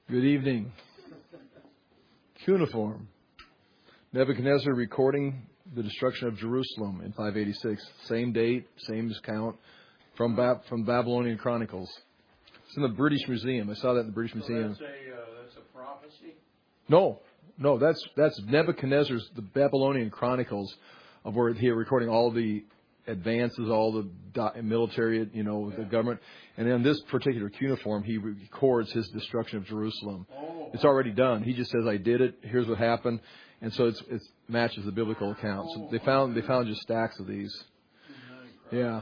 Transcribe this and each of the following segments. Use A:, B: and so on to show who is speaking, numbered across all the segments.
A: Good evening. Cuneiform. Nebuchadnezzar recording the destruction of Jerusalem in 586. Same date, same count from Babylonian Chronicles. It's in the British Museum. I saw that in the British Museum.
B: That's a prophecy?
A: No, that's Nebuchadnezzar's, the Babylonian Chronicles, of where he recording all the advances, all the military, the government. And then this particular cuneiform, he records his destruction of Jerusalem.
B: Oh.
A: It's already done. He just says, I did it. Here's what happened. And so it matches the biblical account. So they found just stacks of these. Yeah.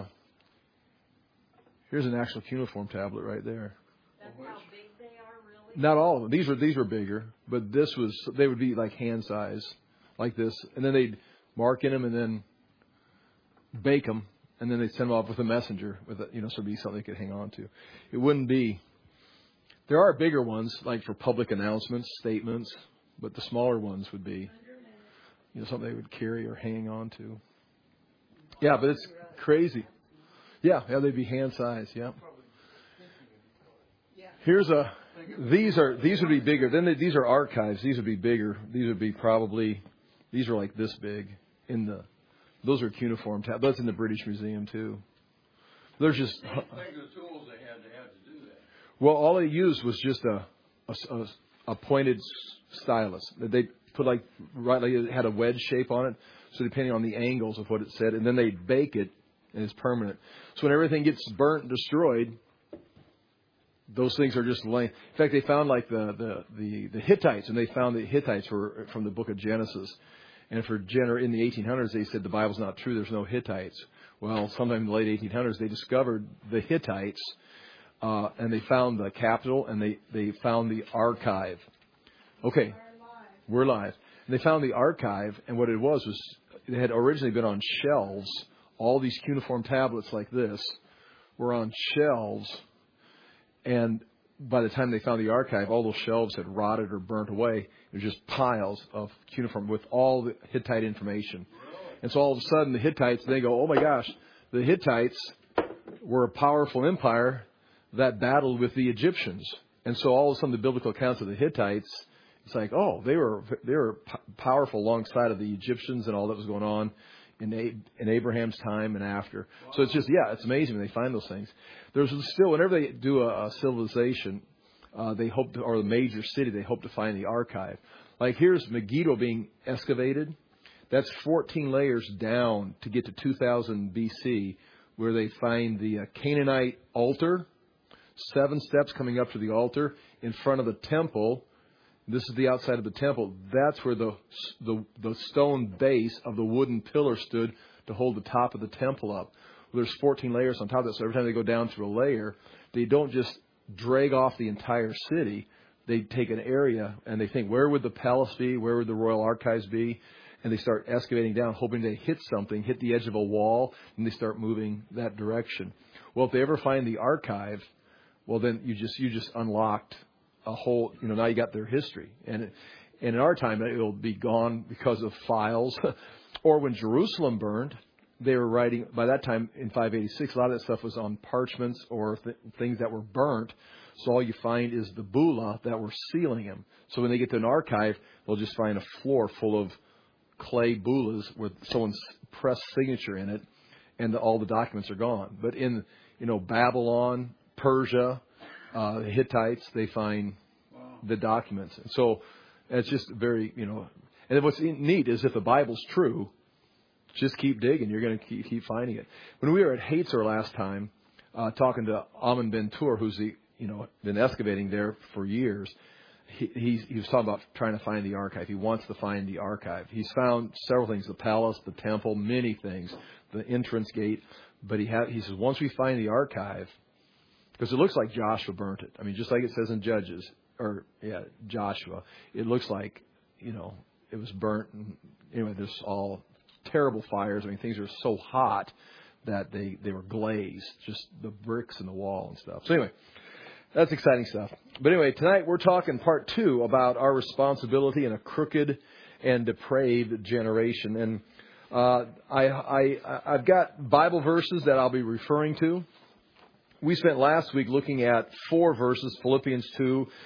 A: Here's an actual cuneiform tablet right there.
C: That's how big they are, really?
A: Not all of them. These were bigger, but they would be like hand size, like this. And then they'd mark in them and then bake them, and then they'd send them off with a messenger, so it'd be something they could hang on to. It wouldn't be. There are bigger ones, like for public announcements, statements, but the smaller ones would be, something they would carry or hang on to. Yeah, but it's crazy. Yeah, they'd be hand sized. Yeah. These would be bigger. Then these are archives. These would be bigger. These are like this big those are cuneiform tablets. That's in the British Museum too. There's just
B: think of the tools they had to do that.
A: Well, all they used was just a pointed stylus. They put it had a wedge shape on it. So depending on the angles of what it said, and then they bake it, and it's permanent. So when everything gets burnt and destroyed, those things are just laying. In fact, they found the Hittites, and they found the Hittites were from the book of Genesis. And in the 1800s, they said the Bible's not true. There's no Hittites. Well, sometime in the late 1800s, they discovered the Hittites, and they found the capital, and they found the archive. Okay, we're live. And they found the archive, and what it was it had originally been on shelves. All these cuneiform tablets like this were on shelves, and by the time they found the archive, all those shelves had rotted or burnt away. It was just piles of cuneiform with all the Hittite information. And so all of a sudden, the Hittites, they go, oh my gosh, the Hittites were a powerful empire that battled with the Egyptians. And so all of a sudden, the biblical accounts of the Hittites, it's like, oh, they were powerful alongside of the Egyptians and all that was going on in Abraham's time and after. So it's just, it's amazing when they find those things. There's still, whenever they do a civilization, they hope to, or a major city, they hope to find the archive. Like here's Megiddo being excavated. That's 14 layers down to get to 2000 BC, where they find the Canaanite altar, 7 steps coming up to the altar in front of the temple. This is the outside of the temple. That's where the stone base of the wooden pillar stood to hold the top of the temple up. Well, there's 14 layers on top of that, so every time they go down through a layer, they don't just drag off the entire city. They take an area and they think, where would the palace be? Where would the royal archives be? And they start excavating down, hoping they hit something, hit the edge of a wall, and they start moving that direction. Well, if they ever find the archive, well, then you just unlocked a whole, now you got their history. And in our time, it'll be gone because of files. Or when Jerusalem burned, they were writing, by that time in 586, a lot of that stuff was on parchments or things that were burnt. So all you find is the bulla that were sealing them. So when they get to an archive, they'll just find a floor full of clay bullas with someone's pressed signature in it, and all the documents are gone. But in, Babylon, Persia, the Hittites, they find the documents. And so it's just very, and what's neat is if the Bible's true, just keep digging. You're going to keep finding it. When we were at Hazer last time, talking to Amin Ben Tur, who's been excavating there for years, he was talking about trying to find the archive. He wants to find the archive. He's found several things: the palace, the temple, many things, the entrance gate. But he says once we find the archive, because it looks like Joshua burnt it. I mean, just like it says in Judges, Joshua. It looks like it was burnt. And anyway, there's all terrible fires. I mean, things are so hot that they were glazed, just the bricks in the wall and stuff. So anyway, that's exciting stuff. But anyway, tonight we're talking part 2 about our responsibility in a crooked and depraved generation. And I've got Bible verses that I'll be referring to. We spent last week looking at 4 verses, Philippians 2,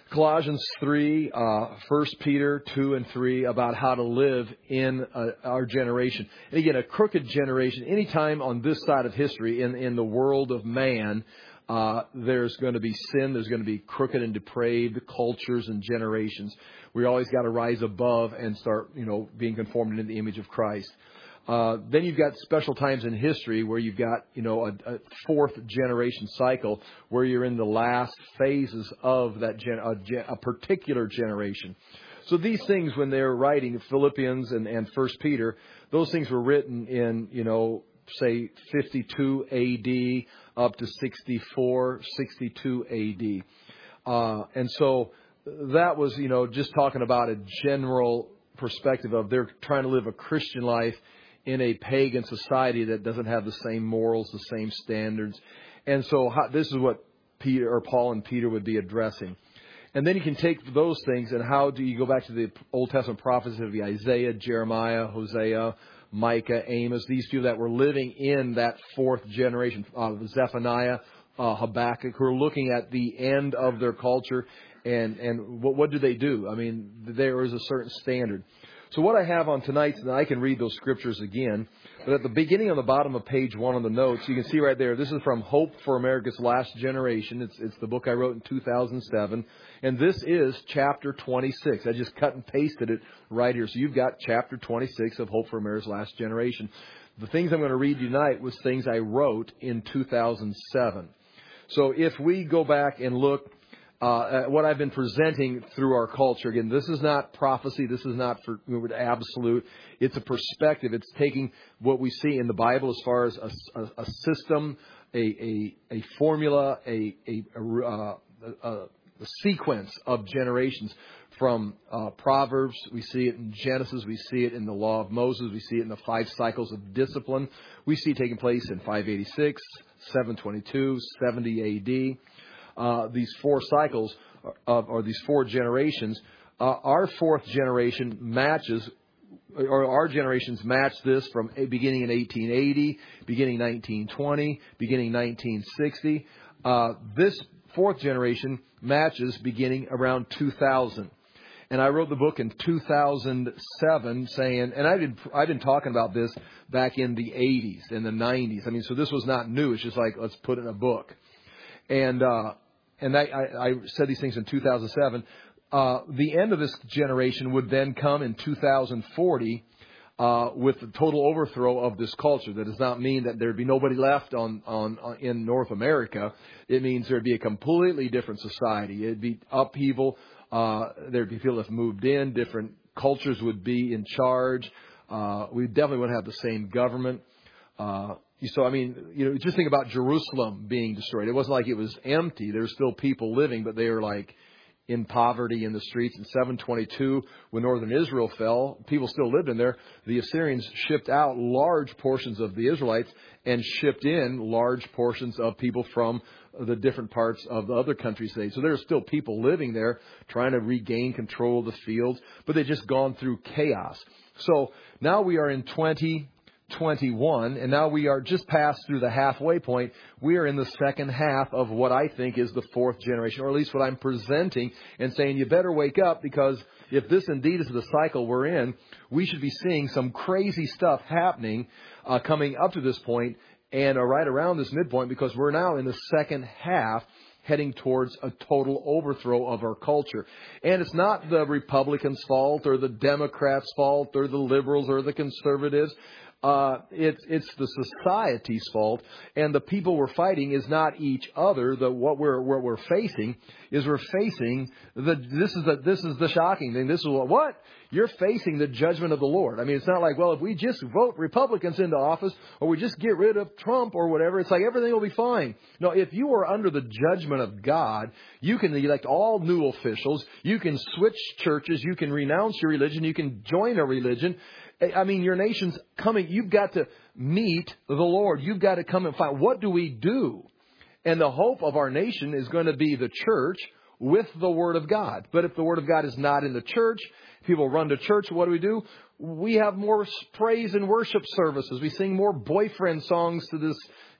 A: Colossians 3, 1 Peter 2 and 3 about how to live in our generation. And again, a crooked generation, anytime on this side of history in the world of man, there's going to be sin, there's going to be crooked and depraved cultures and generations. We always got to rise above and start, being conformed into the image of Christ. Then you've got special times in history where you've got, a fourth generation cycle where you're in the last phases of that a particular generation. So these things, when they're writing Philippians and 1 Peter, those things were written in, say 52 AD up to 64, 62 AD. And so that was, just talking about a general perspective of they're trying to live a Christian life in a pagan society that doesn't have the same morals, the same standards. And so this is what Paul and Peter would be addressing. And then you can take those things and how do you go back to the Old Testament prophecies of Isaiah, Jeremiah, Hosea, Micah, Amos, these people that were living in that fourth generation, Zephaniah, Habakkuk, who are looking at the end of their culture. And what do they do? I mean, there is a certain standard. So what I have on tonight's, and I can read those scriptures again, but at the beginning on the bottom of page 1 on the notes, you can see right there, this is from Hope for America's Last Generation. It's the book I wrote in 2007. And this is chapter 26. I just cut and pasted it right here. So you've got chapter 26 of Hope for America's Last Generation. The things I'm going to read tonight was things I wrote in 2007. So if we go back and look what I've been presenting through our culture. Again, this is not prophecy. This is not for absolute. It's a perspective. It's taking what we see in the Bible as far as a system, a formula, a sequence of generations from Proverbs. We see it in Genesis. We see it in the Law of Moses. We see it in the 5 cycles of discipline. We see it taking place in 586, 722, 70 AD. These 4 cycles or these 4 generations, our 4th generation matches, or our generations match this from beginning in 1880, beginning 1920, beginning 1960. This 4th generation matches beginning around 2000. And I wrote the book in 2007 saying, and I've been talking about this back in the 80s and the 90s. I mean, so this was not new. It's just like, let's put it in a book. And I said these things in 2007. The end of this generation would then come in 2040 with the total overthrow of this culture. That does not mean that there'd be nobody left in North America. It means there'd be a completely different society. It'd be upheaval. There'd be people that have moved in. Different cultures would be in charge. We definitely wouldn't have the same government. So, I mean, just think about Jerusalem being destroyed. It wasn't like it was empty. There's still people living, but they were like in poverty in the streets. In 722, when northern Israel fell, people still lived in there. The Assyrians shipped out large portions of the Israelites and shipped in large portions of people from the different parts of the other countries. So there's still people living there trying to regain control of the fields, but they've just gone through chaos. So now we are in 2021, and now we are just passed through the halfway point. We are in the second half of what I think is the 4th generation, or at least what I'm presenting and saying you better wake up, because if this indeed is the cycle we're in, we should be seeing some crazy stuff happening coming up to this point and right around this midpoint, because we're now in the second half heading towards a total overthrow of our culture. And it's not the Republicans' fault or the Democrats' fault or the liberals or the conservatives. It's the society's fault, and the people we're fighting is not each other. What we're facing is this is the shocking thing. This is what you're facing, the judgment of the Lord. I mean, it's not like, well, if we just vote Republicans into office or we just get rid of Trump or whatever, it's like everything will be fine. No, if you are under the judgment of God, you can elect all new officials. You can switch churches. You can renounce your religion. You can join a religion. I mean, your nation's coming. You've got to meet the Lord. You've got to come and find, what do we do? And the hope of our nation is going to be the church with the Word of God. But if the Word of God is not in the church, people run to church, what do? We have more praise and worship services. We sing more boyfriend songs to this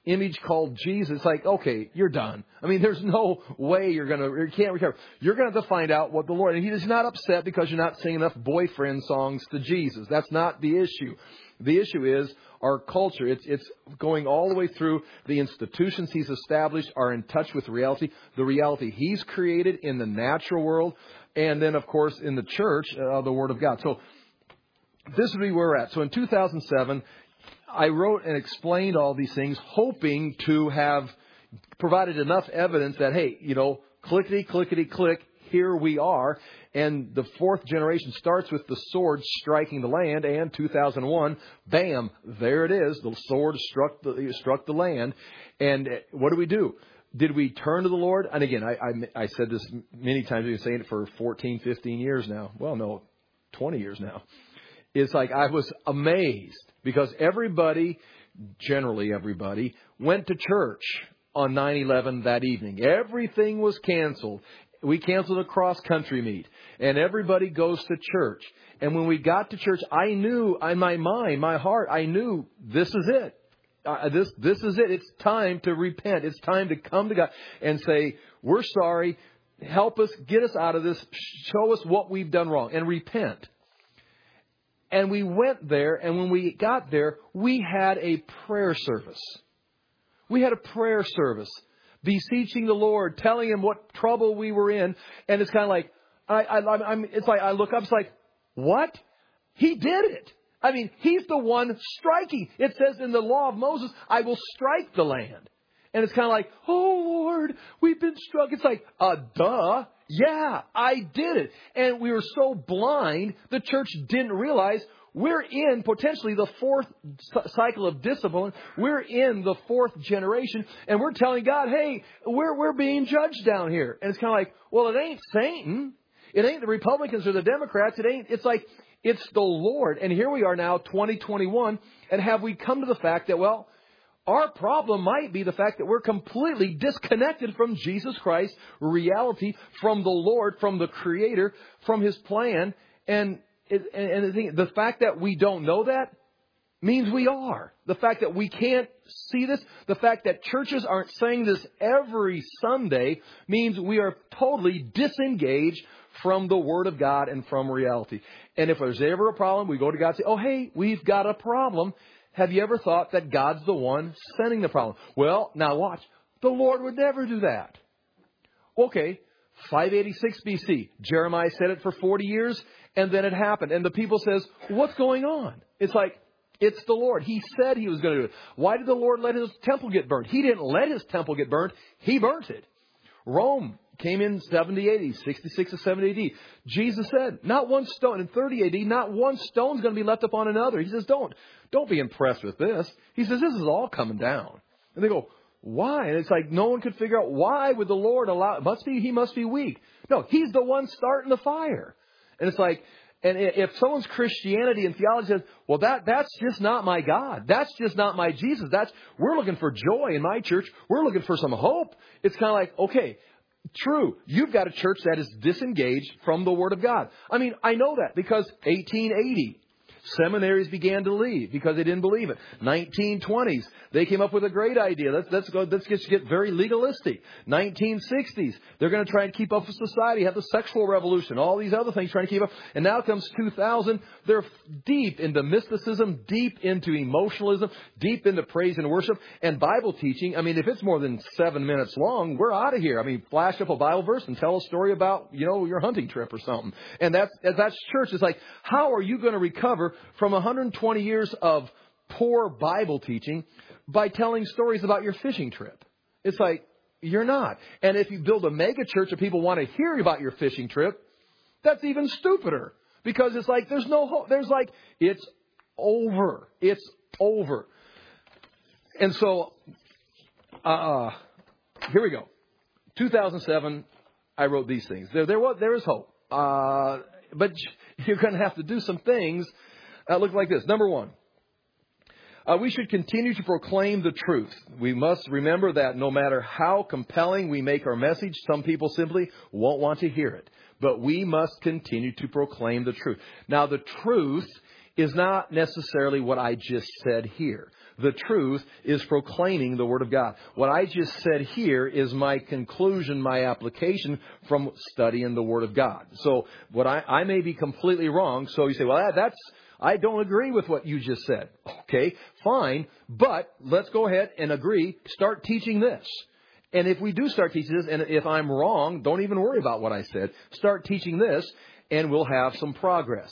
A: image called Jesus, it's like, okay, you're done. I mean, there's no way you can't recover. You're going to have to find out what the Lord, and He is not upset because you're not singing enough boyfriend songs to Jesus. That's not the issue. The issue is our culture. It's going all the way through. The institutions He's established are in touch with reality. The reality He's created in the natural world. And then, of course, in the church, the Word of God. So this is where we're at. So in 2007, I wrote and explained all these things, hoping to have provided enough evidence that, hey, clickety, clickety, click, here we are. And the fourth generation starts with the sword striking the land. And 2001, bam, there it is. The sword struck the land. And what do? Did we turn to the Lord? And again, I said this many times. I've been saying it for 14, 15 years now. Well, no, 20 years now. It's like I was amazed because generally everybody, went to church on 9/11 that evening. Everything was canceled. We canceled a cross-country meet. And everybody goes to church. And when we got to church, I knew in my mind, my heart, I knew this is it. This is it. It's time to repent. It's time to come to God and say, we're sorry. Help us. Get us out of this. Show us what we've done wrong. And repent. And we went there. And when we got there, we had a prayer service. We had a prayer service. Beseeching the Lord. Telling Him what trouble we were in. And it's kind of like, it's like I look up. It's like, what? He did it. I mean, He's the one striking. It says in the law of Moses, I will strike the land. And it's kind of like, oh, Lord, we've been struck. It's like, duh. Yeah, I did it. And we were so blind, the church didn't realize we're in potentially the fourth cycle of discipline. We're in the fourth generation. And we're telling God, hey, we're being judged down here. And it's kind of like, well, it ain't Satan. It ain't the Republicans or the Democrats. It's like, it's the Lord. And here we are now, 2021. And have we come to the fact that, well, our problem might be the fact that we're completely disconnected from Jesus Christ, reality, from the Lord, from the Creator, from His plan. And the fact that we don't know that means we are. The fact that we can't see this, the fact that churches aren't saying this every Sunday means we are totally disengaged from the Word of God and from reality. And if there's ever a problem, we go to God and say, oh, hey, we've got a problem. Have you ever thought that God's the one sending the problem? Well, now watch. The Lord would never do that. Okay, 586 BC. Jeremiah said it for 40 years, and then it happened. And the people says, what's going on? It's like, it's the Lord. He said He was going to do it. Why did the Lord let His temple get burned? He didn't let His temple get burned. He burnt it. Rome came in 70 AD, 66 to 70 AD. Jesus said, not one stone, in 30 AD, not one stone's going to be left upon another. He says, don't be impressed with this. He says, this is all coming down. And they go, why? And it's like no one could figure out why would the Lord allow, He must be weak. No, He's the one starting the fire. And it's like, and if someone's Christianity and theology says, well, that's just not my God. That's just not my Jesus. We're looking for joy in my church. We're looking for some hope. It's kind of like, okay, true. You've got a church that is disengaged from the Word of God. I mean, I know that because 1880, seminaries began to leave because they didn't believe it. 1920s, they came up with a great idea. Let's get very legalistic. 1960s, they're going to try and keep up with society, have the sexual revolution, all these other things trying to keep up. And now comes 2000, they're deep into mysticism, deep into emotionalism, deep into praise and worship and Bible teaching. I mean, if it's more than 7 minutes long, we're out of here. I mean, flash up a Bible verse and tell a story about, your hunting trip or something. And that's church. It's like, how are you going to recover from 120 years of poor Bible teaching by telling stories about your fishing trip? It's like, you're not. And if you build a mega church and people want to hear about your fishing trip, that's even stupider. Because it's like, there's no hope. There's like, it's over. It's over. And so, here we go. 2007, I wrote these things. There is hope. But you're going to have to do some things that look like this. Number one, we should continue to proclaim the truth. We must remember that no matter how compelling we make our message, some people simply won't want to hear it. But we must continue to proclaim the truth. Now, the truth is not necessarily what I just said here. the truth is proclaiming the Word of God. What I just said here is my conclusion, my application from studying the Word of God. So what I may be completely wrong. So you say, well, I don't agree with what you just said. Okay, fine. But let's go ahead and agree. Start teaching this. And if we do start teaching this, and if I'm wrong, don't even worry about what I said. Start teaching this, and we'll have some progress.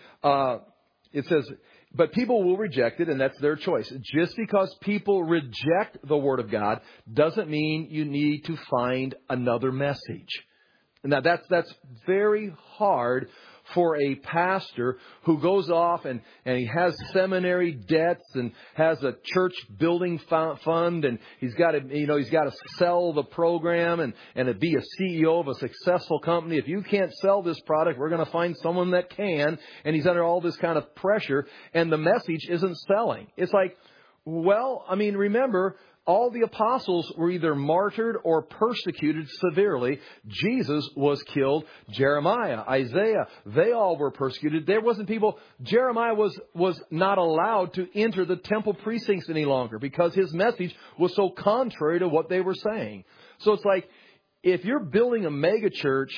A: It says, but people will reject it, and that's their choice. Just because people reject the Word of God doesn't mean you need to find another message. Now, that's very hard for a pastor who goes off and he has seminary debts and has a church building fund, and he's got to sell the program and be a CEO of a successful company. If you can't sell this product, we're going to find someone that can. And he's under all this kind of pressure, and the message isn't selling. It's like, well, I mean, remember, all the apostles were either martyred or persecuted severely. Jesus was killed. Jeremiah, Isaiah, they all were persecuted. There wasn't people. Jeremiah was not allowed to enter the temple precincts any longer because his message was so contrary to what they were saying. So it's like, if you're building a mega church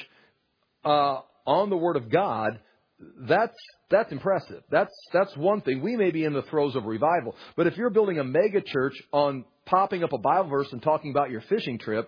A: on the Word of God, that's impressive. That's one thing. We may be in the throes of revival, but if you're building a mega church on popping up a Bible verse and talking about your fishing trip,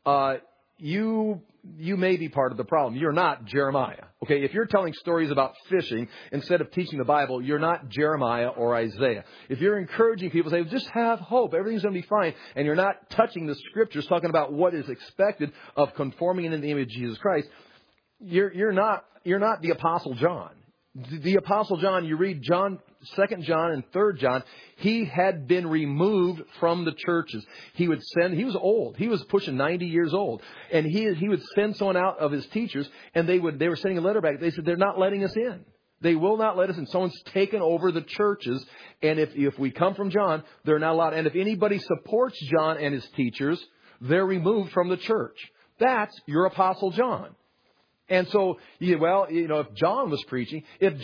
A: you may be part of the problem. You're not Jeremiah. Okay, if you're telling stories about fishing instead of teaching the Bible, you're not Jeremiah or Isaiah. If you're encouraging people, say, just have hope, everything's going to be fine, and you're not touching the Scriptures, talking about what is expected of conforming in the image of Jesus Christ, you're not the Apostle John. The Apostle John, you read 2 John and 3 John, he had been removed from the churches. He was old. He was pushing 90 years old. And he would send someone out of his teachers, and they were sending a letter back. They said, they're not letting us in. They will not let us in. Someone's taken over the churches. And if we come from John, they're not allowed. And if anybody supports John and his teachers, they're removed from the church. That's your Apostle John. And so, if John was preaching,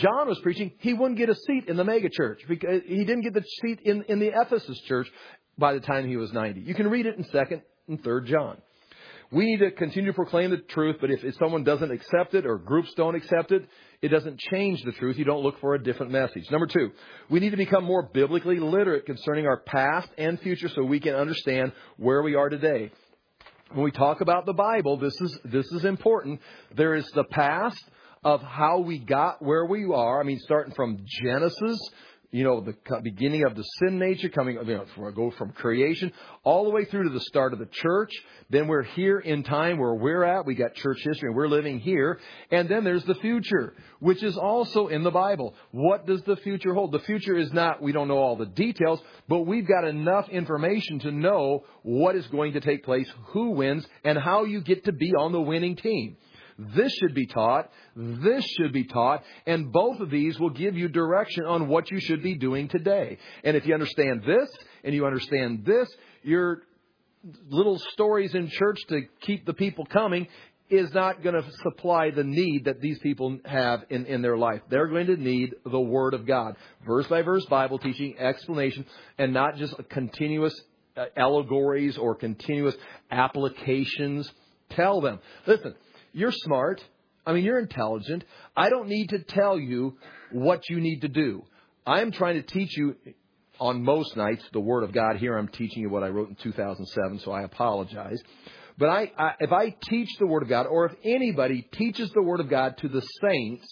A: he wouldn't get a seat in the mega church because he didn't get the seat in the Ephesus church by the time he was 90. You can read it in 2 and 3 John. We need to continue to proclaim the truth, but if someone doesn't accept it or groups don't accept it, it doesn't change the truth. You don't look for a different message. Number 2, we need to become more biblically literate concerning our past and future so we can understand where we are today. When we talk about the Bible, this is important. There is the past of how we got where we are. I mean, starting from Genesis, the beginning of the sin nature, go from creation all the way through to the start of the church. Then we're here in time where we're at. We got church history and we're living here. And then there's the future, which is also in the Bible. What does the future hold? The future is not, we don't know all the details, but we've got enough information to know what is going to take place, who wins, and how you get to be on the winning team. This should be taught. This should be taught. And both of these will give you direction on what you should be doing today. And if you understand this and you understand this, your little stories in church to keep the people coming is not going to supply the need that these people have in their life. They're going to need the Word of God. Verse by verse Bible teaching, explanation, and not just continuous allegories or continuous applications. Tell them, listen, you're smart. I mean, you're intelligent. I don't need to tell you what you need to do. I'm trying to teach you on most nights the Word of God. Here I'm teaching you what I wrote in 2007, so I apologize. But if I teach the Word of God, or if anybody teaches the Word of God to the saints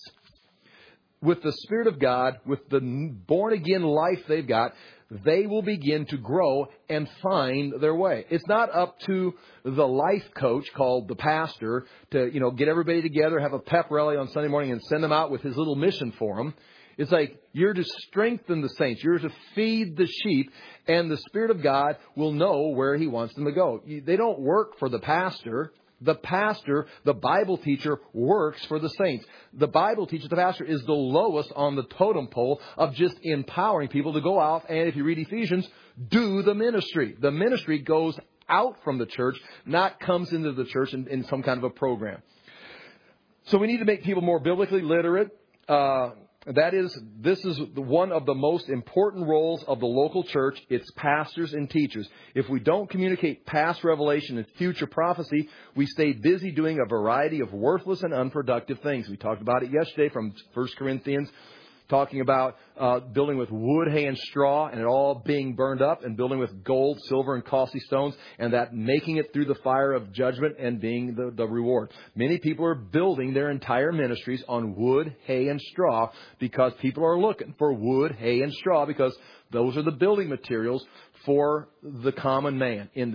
A: with the Spirit of God, with the born-again life they've got, they will begin to grow and find their way. It's not up to the life coach called the pastor to, get everybody together, have a pep rally on Sunday morning and send them out with his little mission for them. It's like you're to strengthen the saints. You're to feed the sheep, and the Spirit of God will know where He wants them to go. They don't work for the pastor. The pastor, the Bible teacher, works for the saints. The Bible teacher, the pastor, is the lowest on the totem pole of just empowering people to go out and, if you read Ephesians, do the ministry. The ministry goes out from the church, not comes into the church in some kind of a program. So we need to make people more biblically literate. This is one of the most important roles of the local church. It's pastors and teachers. If we don't communicate past revelation and future prophecy, we stay busy doing a variety of worthless and unproductive things. We talked about it yesterday from 1 Corinthians, talking about building with wood, hay, and straw, and it all being burned up, and building with gold, silver, and costly stones, and that making it through the fire of judgment and being the reward. Many people are building their entire ministries on wood, hay, and straw because people are looking for wood, hay, and straw because those are the building materials for the common man. In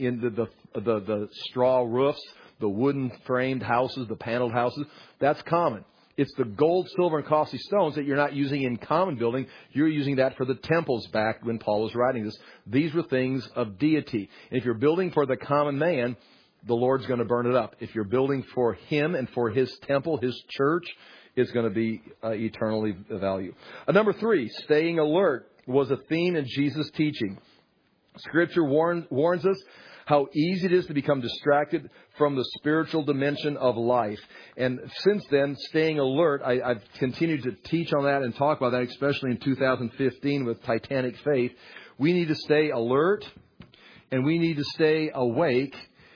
A: the straw roofs, the wooden framed houses, the paneled houses, that's common. It's the gold, silver, and costly stones that you're not using in common building. You're using that for the temples back when Paul was writing this. These were things of deity. And if you're building for the common man, the Lord's going to burn it up. If you're building for Him and for His temple, His church, it's going to be eternally valued. Number 3, staying alert was a theme in Jesus' teaching. Scripture warns us how easy it is to become distracted from the spiritual dimension of life. And since then, staying alert, I've continued to teach on that and talk about that, especially in 2015 with Titanic Faith. We need to stay alert and we need to stay awake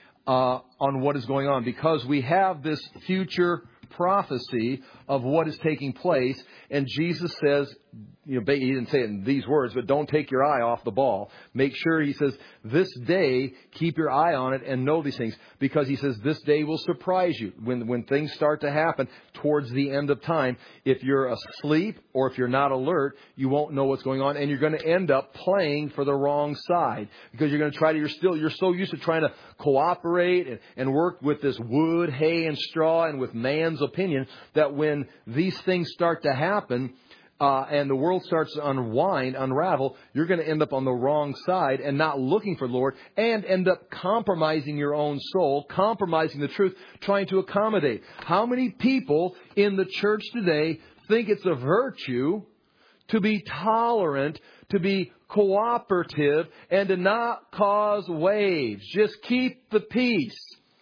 A: on what is going on, because we have this future prophecy of what is taking place. And Jesus says, he didn't say it in these words, but don't take your eye off the ball. Make sure, he says, this day, keep your eye on it and know these things. Because he says, this day will surprise you. When things start to happen towards the end of time, if you're asleep or if you're not alert, you won't know what's going on. And you're going to end up playing for the wrong side. Because you're going to you're so used to trying to cooperate and work with this wood, hay, and straw and with man's opinion, that when these things start to happen, and the world starts to unravel, you're going to end up on the wrong side and not looking for the Lord, and end up compromising your own soul, compromising the truth, trying to accommodate. How many people in the church today think it's a virtue to be tolerant, to be cooperative, and to not cause waves? Just keep the peace.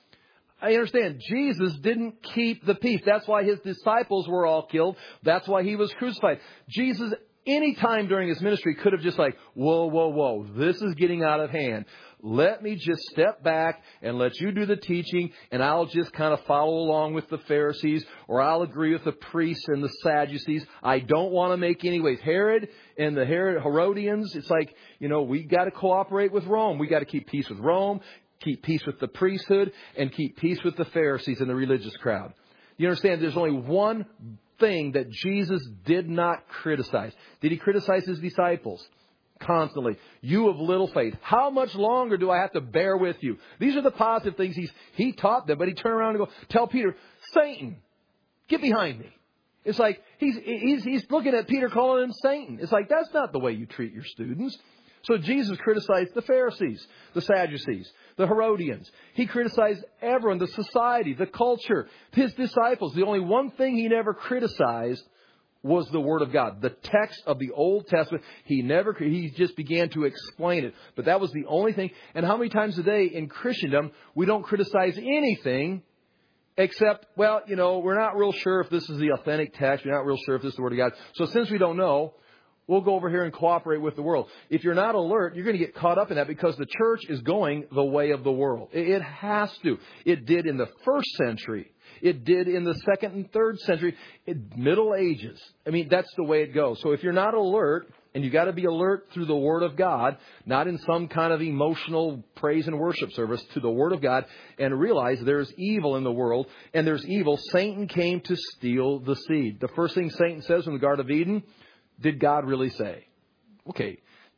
A: I understand Jesus didn't keep the peace. That's why His disciples were all killed. That's why He was crucified. Jesus, any time during His ministry, could have just whoa, this is getting out of hand. Let me just step back and let you do the teaching, and I'll just kind of follow along with the Pharisees, or I'll agree with the priests and the Sadducees. I don't want to make any waves. Herod and the Herodians, it's like, we got to cooperate with Rome. We got to keep peace with Rome, keep peace with the priesthood, and keep peace with the Pharisees and the religious crowd. You understand, there's only one thing that Jesus did not criticize. Did He criticize His disciples? Constantly. You of little faith. How much longer do I have to bear with you? These are the positive things He taught them, but He turned around and tell Peter, Satan, get behind me. It's like he's looking at Peter calling him Satan. It's like, that's not the way you treat your students. So Jesus criticized the Pharisees, the Sadducees, the Herodians. He criticized everyone, the society, the culture, His disciples. The only one thing He never criticized was the Word of God. The text of the Old Testament, He just began to explain it. But that was the only thing. And how many times a day in Christendom, we don't criticize anything except, we're not real sure if this is the authentic text. We're not real sure if this is the Word of God. So since we don't know, we'll go over here and cooperate with the world. If you're not alert, you're going to get caught up in that, because the church is going the way of the world. It has to. It did in the first century. It did in the second and third century. Middle Ages. That's the way it goes. So if you're not alert, and you've got to be alert through the Word of God, not in some kind of emotional praise and worship service, to the Word of God, and realize there's evil in the world, and there's evil. Satan came to steal the seed. The first thing Satan says in the Garden of Eden, did God really say? Okay.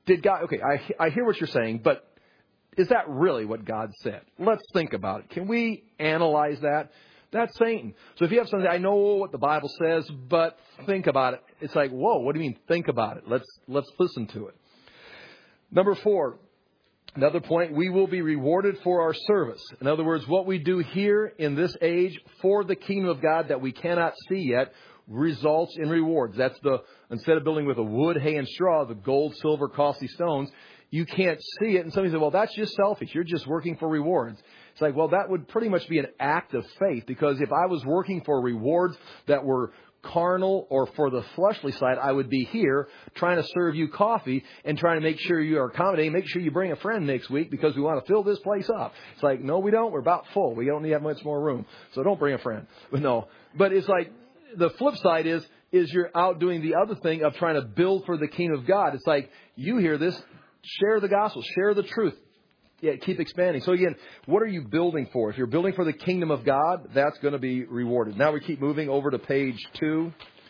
A: I hear what you're saying, but is that really what God said? Let's think about it. Can we analyze that? That's Satan. So if you have something, I know what the Bible says, but think about it. It's like, whoa, what do you mean think about it? Let's listen to it. Number 4, another point, we will be rewarded for our service. In other words, what we do here in this age for the kingdom of God that we cannot see yet results in rewards. That's instead of building with a wood, hay, and straw, the gold, silver, costly stones, you can't see it. And somebody said, well, that's just selfish. You're just working for rewards. It's like, well, that would pretty much be an act of faith, because if I was working for rewards that were carnal or for the fleshly side, I would be here trying to serve you coffee and trying to make sure you are accommodating, make sure you bring a friend next week because we want to fill this place up. It's like, no, we don't. We're about full. We don't need that much more room. So don't bring a friend. But it's like the flip side is you're out doing the other thing of trying to build for the kingdom of God. It's like, you hear this, share the gospel, share the truth. Yeah, keep expanding. So again, what are you building for? If you're building for the kingdom of God, that's going to be rewarded. Now we keep moving over to page 2.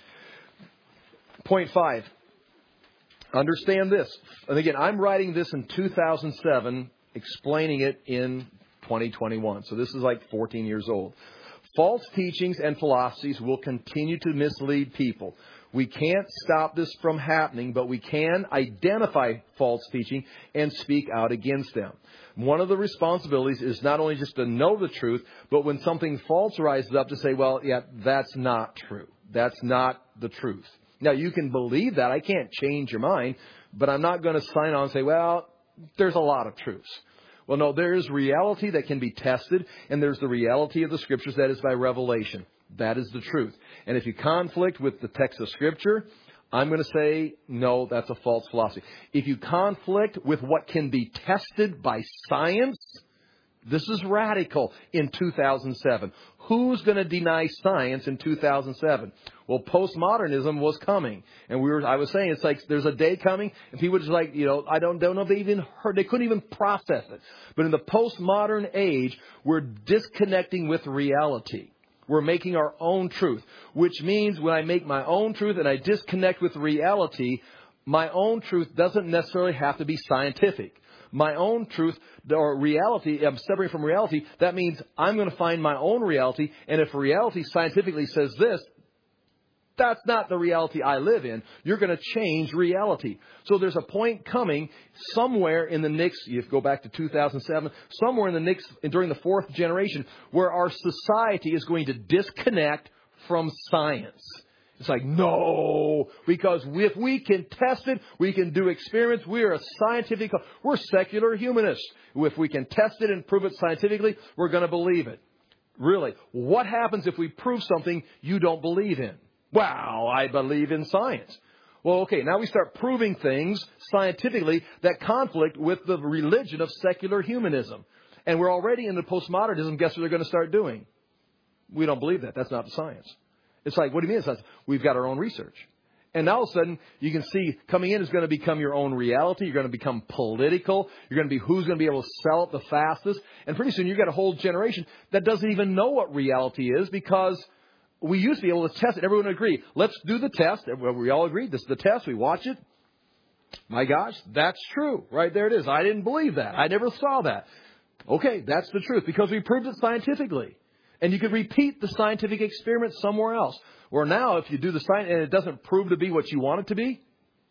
A: Point 5. Understand this. And again, I'm writing this in 2007, explaining it in 2021. So this is like 14 years old. False teachings and philosophies will continue to mislead people. We can't stop this from happening, but we can identify false teaching and speak out against them. One of the responsibilities is not only just to know the truth, but when something false rises up, to say, well, yeah, that's not true. That's not the truth. Now, you can believe that. I can't change your mind, but I'm not going to sign on and say, well, there's a lot of truths. Well, no, there is reality that can be tested, and there's the reality of the Scriptures that is by revelation. That is the truth. And if you conflict with the text of Scripture, I'm going to say, no, that's a false philosophy. If you conflict with what can be tested by science, this is radical in 2007. Who's going to deny science in 2007? Well, postmodernism was coming. And I was saying, it's like there's a day coming, and people just like, I don't know if they even heard, they couldn't even process it. But in the postmodern age, we're disconnecting with reality. We're making our own truth, which means when I make my own truth and I disconnect with reality, my own truth doesn't necessarily have to be scientific. My own truth or reality, I'm separating from reality. That means I'm going to find my own reality. And if reality scientifically says this, that's not the reality I live in. You're going to change reality. So there's a point coming somewhere in the next, you go back to 2007, somewhere in the next, during the fourth generation, where our society is going to disconnect from science. It's like, no, because if we can test it, we can do experiments. We're secular humanists. If we can test it and prove it scientifically, we're going to believe it. Really, what happens if we prove something you don't believe in? Wow, I believe in science. Well, okay, now we start proving things scientifically that conflict with the religion of secular humanism. And we're already into postmodernism. Guess what they're going to start doing? We don't believe that. That's not the science. It's like, what do you mean? It's we've got our own research. And now all of a sudden, you can see coming in is going to become your own reality. You're going to become political. You're going to be who's going to be able to sell it the fastest. And pretty soon you've got a whole generation that doesn't even know what reality is, because we used to be able to test it. Everyone would agree. Let's do the test. We all agreed. This is the test. We watch it. My gosh, that's true. Right there it is. I didn't believe that. I never saw that. Okay, that's the truth, because we proved it scientifically. And you could repeat the scientific experiment somewhere else. Or now, if you do the science and it doesn't prove to be what you want it to be,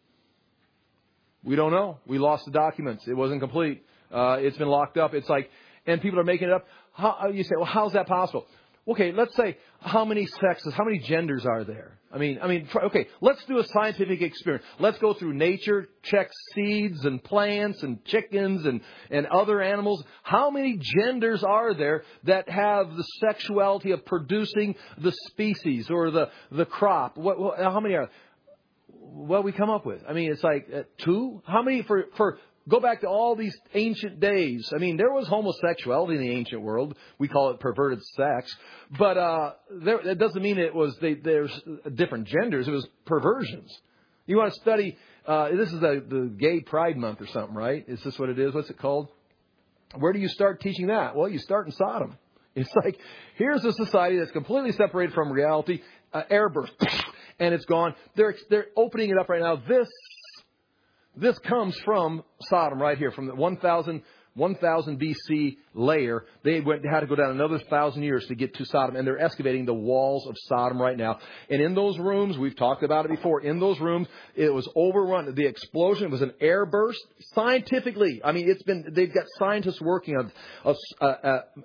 A: we don't know. We lost the documents. It wasn't complete. It's been locked up. It's like, and people are making it up. You say, well, how's that possible? Okay, let's say, how many sexes, how many genders are there? Okay, let's do a scientific experiment. Let's go through nature, check seeds and plants and chickens and other animals. How many genders are there that have the sexuality of producing the species or the crop? How many are there? What we come up with? It's like 2? How many for go back to all these ancient days. There was homosexuality in the ancient world. We call it perverted sex. But that doesn't mean there's different genders. It was perversions. You want to study, this is the Gay Pride Month or something, right? Is this what it is? What's it called? Where do you start teaching that? Well, you start in Sodom. It's like, here's a society that's completely separated from reality, airburst, and it's gone. They're opening it up right now. This comes from Sodom right here, from the 1000 BC layer. They had to go down another 1,000 years to get to Sodom, and they're excavating the walls of Sodom right now. And in those rooms, we've talked about it before, in those rooms, it was overrun. The explosion was an air burst. Scientifically, they've got scientists working on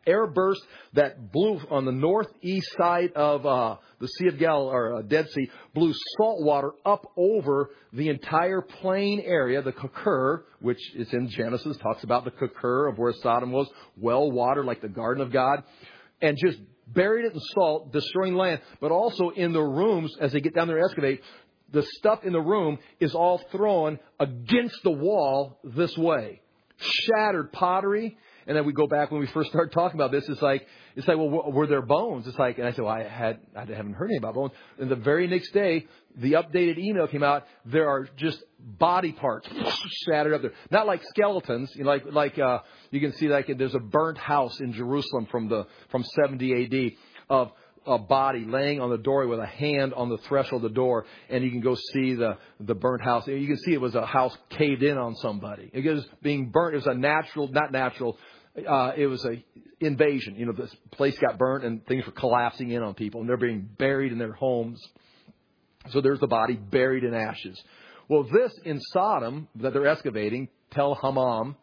A: air burst that blew on the northeast side of the Sea of Galilee, or Dead Sea, blew salt water up over the entire plain area, the Kekir, which is in Genesis, talks about the Kekir of where Sodom was, well watered like the Garden of God, and just buried it in salt, destroying land. But also in the rooms, as they get down there and excavate, the stuff in the room is all thrown against the wall this way. Shattered pottery. And then we go back when we first started talking about this. It's like, well, were there bones? It's like, and I said, well, I haven't heard anything about bones. And the very next day, the updated email came out. There are just body parts shattered up there, not like skeletons. You know, like you can see, like there's a burnt house in Jerusalem from 70 A.D. of a body laying on the doorway with a hand on the threshold of the door, and you can go see the burnt house. You can see it was a house caved in on somebody. It was being burnt. It was a natural, not natural. It was a invasion. You know, this place got burnt and things were collapsing in on people, and they're being buried in their homes. So there's the body buried in ashes. Well, this in Sodom that they're excavating, Tel Hammam,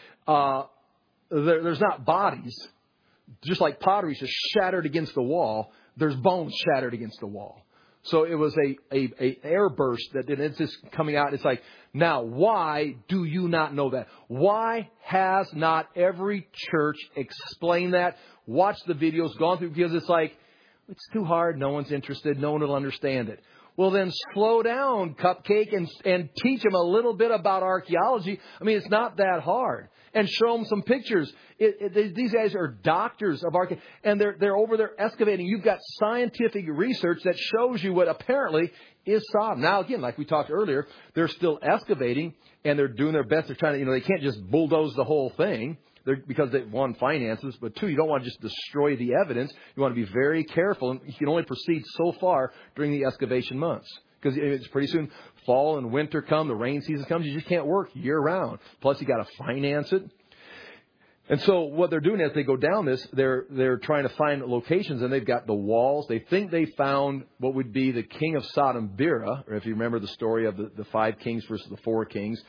A: there's not bodies. Just like pottery just shattered against the wall, there's bones shattered against the wall. So it was a air burst that it's just coming out. It's like, now, why do you not know that? Why has not every church explained that? Watched the videos, gone through, because it's like, it's too hard. No one's interested. No one will understand it. Well, then slow down, Cupcake, and teach them a little bit about archaeology. I mean, it's not that hard. And show them some pictures. These guys are doctors of archaeology, and they're over there excavating. You've got scientific research that shows you what apparently is Sodom. Now, again, like we talked earlier, they're still excavating, and they're doing their best. They're trying to, they can't just bulldoze the whole thing. Because they want finances, but two, you don't want to just destroy the evidence. You want to be very careful, and you can only proceed so far during the excavation months. Because it's pretty soon fall and winter come, the rain season comes, you just can't work year round. Plus, you got to finance it. And so what they're doing as they go down this, they're trying to find locations, and they've got the walls. They think they found what would be the king of Sodom, Bera, or if you remember the story of the 5 kings versus the 4 kings.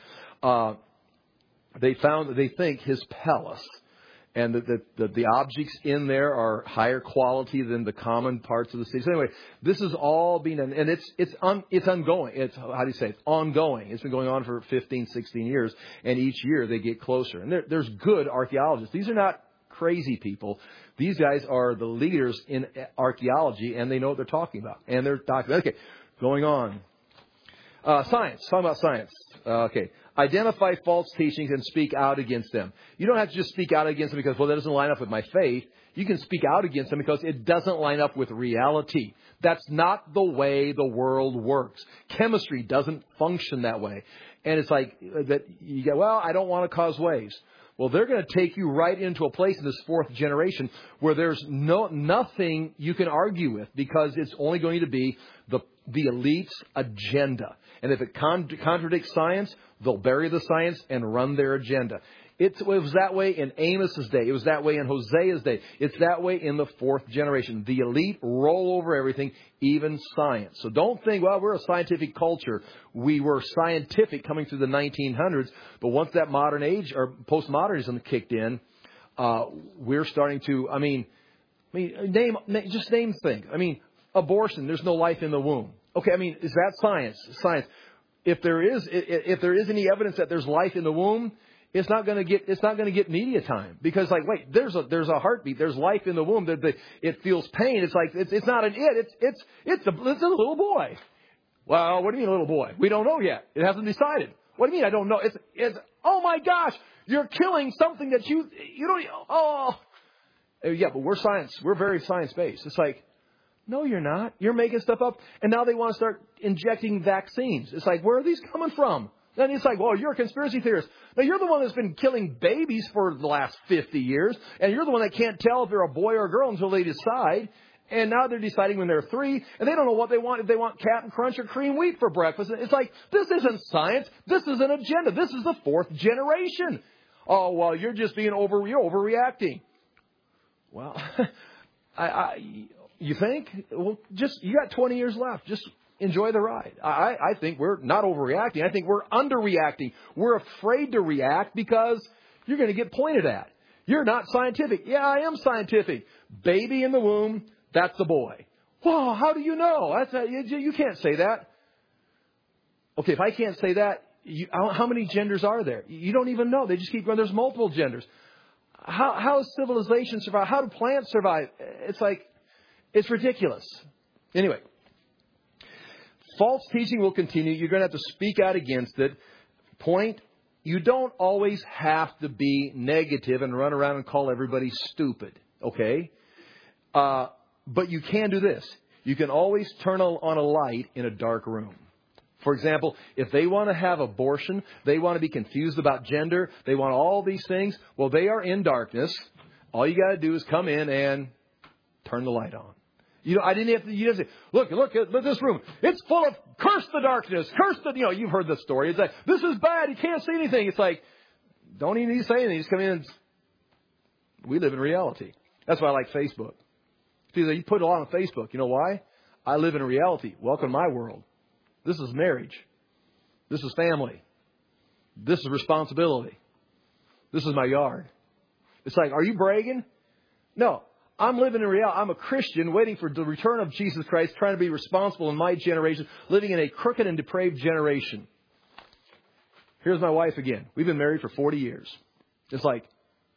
A: They think his palace, and the objects in there are higher quality than the common parts of the city. So anyway, this is all being done, and it's ongoing. It's, how do you say it? It's ongoing. It's been going on for 15, 16 years, and each year they get closer. And there's good archaeologists. These are not crazy people. These guys are the leaders in archaeology, and they know what they're talking about. And they're talking. Okay, going on. Science. Talking about science. Okay. Identify false teachings and speak out against them. You don't have to just speak out against them because, well, that doesn't line up with my faith. You can speak out against them because it doesn't line up with reality. That's not the way the world works. Chemistry doesn't function that way. And it's like that you get, well, I don't want to cause waves. Well, they're going to take you right into a place in this 4th generation where there's nothing you can argue with, because it's only going to be the elite's agenda. And if it contradicts science, they'll bury the science and run their agenda. It was that way in Amos's day. It was that way in Hosea's day. It's that way in the 4th generation. The elite roll over everything, even science. So don't think, well, we're a scientific culture. We were scientific coming through the 1900s. But once that modern age or postmodernism kicked in, we're starting to, just name things. Abortion, there's no life in the womb. Okay, is that science? Science. If there is any evidence that there's life in the womb, it's not going to get media time, because wait, there's a heartbeat, there's life in the womb, it feels pain. It's like it's not an it's a little boy. Well, what do you mean a little boy? We don't know yet. It hasn't decided. What do you mean I don't know? It's oh my gosh, you're killing something that you don't. Oh, yeah, but we're science. We're very science based. It's like, no, you're not. You're making stuff up. And now they want to start injecting vaccines. It's like, where are these coming from? Then it's like, well, you're a conspiracy theorist. Now, you're the one that's been killing babies for the last 50 years. And you're the one that can't tell if they're a boy or a girl until they decide. And now they're deciding when they're 3. And they don't know what they want. If they want Captain Crunch or cream wheat for breakfast. It's like, this isn't science. This is an agenda. This is the 4th generation. Oh, well, you're just being you're overreacting. Well, you think? Well, you got 20 years left. Just enjoy the ride. I think we're not overreacting. I think we're underreacting. We're afraid to react because you're going to get pointed at. You're not scientific. Yeah, I am scientific. Baby in the womb, that's a boy. Wow, how do you know? You can't say that. Okay, if I can't say that, how many genders are there? You don't even know. They just keep going. There's multiple genders. How does civilization survive? How do plants survive? It's ridiculous. Anyway, false teaching will continue. You're going to have to speak out against it. Point, you don't always have to be negative and run around and call everybody stupid. Okay? But you can do this. You can always turn on a light in a dark room. For example, if they want to have abortion, they want to be confused about gender, they want all these things, well, they are in darkness. All you got to do is come in and turn the light on. I didn't have to, you have to say, look at this room. It's full of, curse the darkness, curse the, you've heard the story. It's like, this is bad, you can't see anything. It's like, don't even need to say anything. You just come in and, we live in reality. That's why I like Facebook. See, you put it all on Facebook. You know why? I live in reality. Welcome to my world. This is marriage. This is family. This is responsibility. This is my yard. It's like, are you bragging? No. I'm living in reality. I'm a Christian waiting for the return of Jesus Christ, trying to be responsible in my generation, living in a crooked and depraved generation. Here's my wife again. We've been married for 40 years. It's like,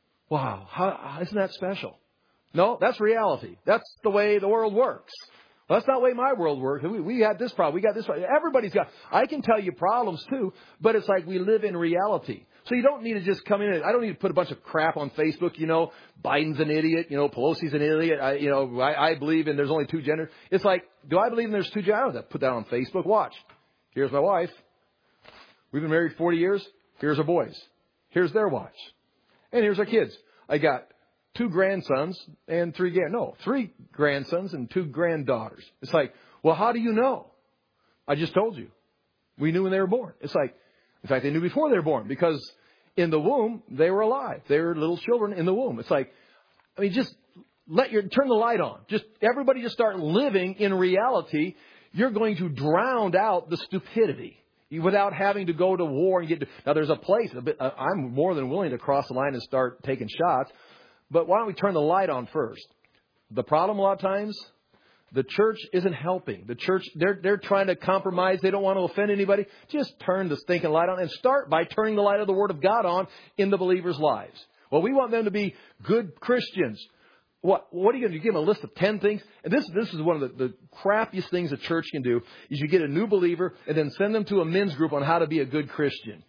A: wow, isn't that special? No, that's reality. That's the way the world works. Well, that's not the way my world works. We had this problem. We got this problem. Everybody's got. I can tell you problems too, but it's like we live in reality. So you don't need to just come in. I don't need to put a bunch of crap on Facebook. Biden's an idiot. Pelosi's an idiot. I believe in there's only two genders. It's like, do I believe in there's two genders? I don't have to put that on Facebook. Watch. Here's my wife. We've been married 40 years. Here's our boys. Here's their wives. And here's our kids. I got 2 grandsons and 3 grandsons and 2 granddaughters. It's like, well, how do you know? I just told you. We knew when they were born. It's like, in fact, they knew before they were born because in the womb, they were alive. They were little children in the womb. It's like, just turn the light on. Everybody just start living in reality. You're going to drown out the stupidity without having to go to war and now there's a place. I'm more than willing to cross the line and start taking shots. But why don't we turn the light on first? The problem a lot of times, the church isn't helping. The church, they're trying to compromise. They don't want to offend anybody. Just turn the stinking light on and start by turning the light of the Word of God on in the believers' lives. Well, we want them to be good Christians. What are you going to do? Give them a list of 10 things? And this is one of the crappiest things a church can do, is you get a new believer and then send them to a men's group on how to be a good Christian.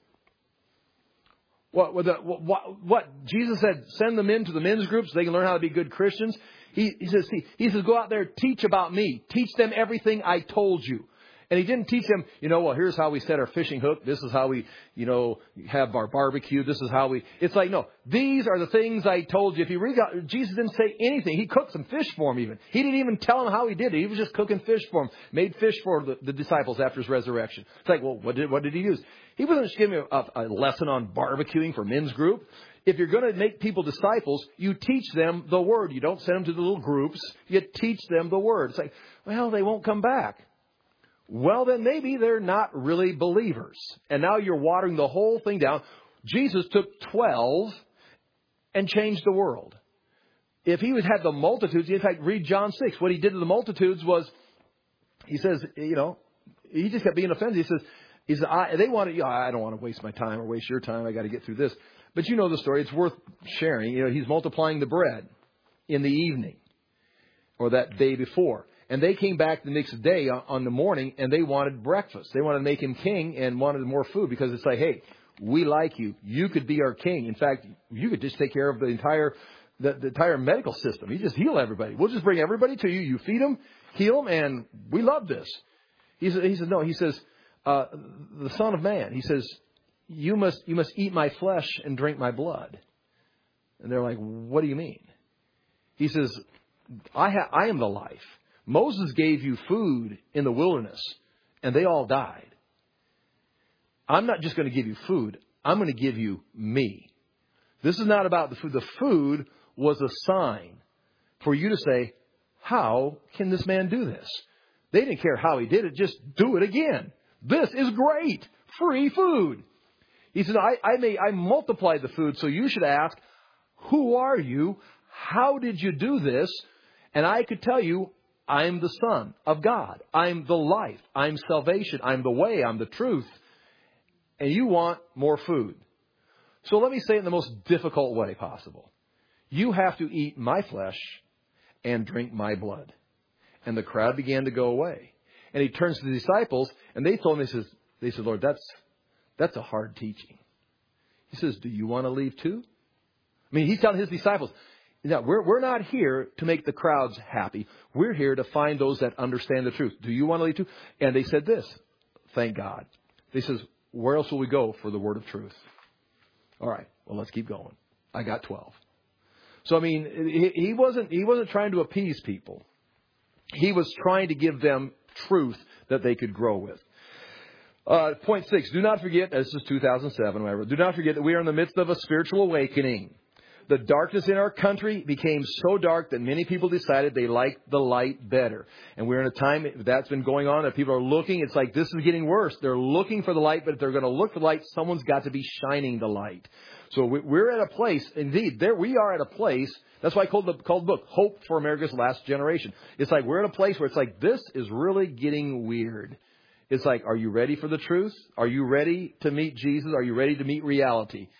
A: What Jesus said, send them into the men's groups so they can learn how to be good Christians. He says, go out there, teach about me. Teach them everything I told you. And he didn't teach them, here's how we set our fishing hook. This is how we, have our barbecue. This is how it's like, no, these are the things I told you. If you read God, Jesus didn't say anything. He cooked some fish for them even. He didn't even tell them how he did it. He was just cooking fish for them. Made fish for the disciples after his resurrection. It's like, well, what did he use? He wasn't just giving a lesson on barbecuing for men's group. If you're going to make people disciples, you teach them the Word. You don't send them to the little groups. You teach them the Word. It's like, well, they won't come back. Well, then maybe they're not really believers. And now you're watering the whole thing down. Jesus took 12 and changed the world. If he had the multitudes, in fact, read John 6. What he did to the multitudes was, he says, he just kept being offended. He says, they wanted, I don't want to waste my time or waste your time. I got to get through this. But you know the story. It's worth sharing. He's multiplying the bread in the evening or that day before. And they came back the next day on the morning and they wanted breakfast. They wanted to make him king and wanted more food because it's like, hey, we like you. You could be our king. In fact, you could just take care of the entire medical system. You just heal everybody. We'll just bring everybody to you. You feed them, heal them, and we love this. He says, no. He says, the Son of Man. He says, you must eat my flesh and drink my blood. And they're like, what do you mean? He says, I am the life. Moses gave you food in the wilderness, and they all died. I'm not just going to give you food. I'm going to give you me. This is not about the food. The food was a sign for you to say, how can this man do this? They didn't care how he did it. Just do it again. This is great. Free food. He says, I multiplied the food, so you should ask, Who are you? How did you do this? And I could tell you, I'm the Son of God. I'm the life. I'm salvation. I'm the way. I'm the truth. And you want more food. So let me say it in the most difficult way possible. You have to eat my flesh and drink my blood. And the crowd began to go away. And he turns to the disciples, and they told him, they said, Lord, that's a hard teaching. He says, do you want to leave too? I mean, he's telling his disciples, no, we're not here to make the crowds happy. We're here to find those that understand the truth. Do you want to leave too? And they said this, thank God. They says, where else will we go for the word of truth? All right, well, let's keep going. I got 12. So, I mean, he wasn't trying to appease people. He was trying to give them truth that they could grow with. Point 6, do not forget, this is 2007, whatever. Do not forget that we are in the midst of a spiritual awakening. The darkness in our country became so dark that many people decided they liked the light better. And we're in a time that's been going on that people are looking. It's like this is getting worse. They're looking for the light, but if they're going to look for the light, someone's got to be shining the light. So we're at a place, indeed, we are at a place. That's why I called the book Hope for America's Last Generation. It's like we're at a place where it's like this is really getting weird. It's like, are you ready for the truth? Are you ready to meet Jesus? Are you ready to meet reality?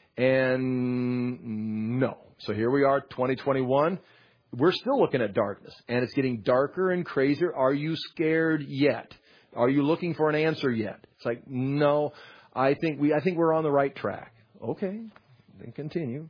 A: And no. So here we are, 2021. We're still looking at darkness, and it's getting darker and crazier. Are you scared yet? Are you looking for an answer yet? It's like, no. I think we're on the right track. Okay, then continue.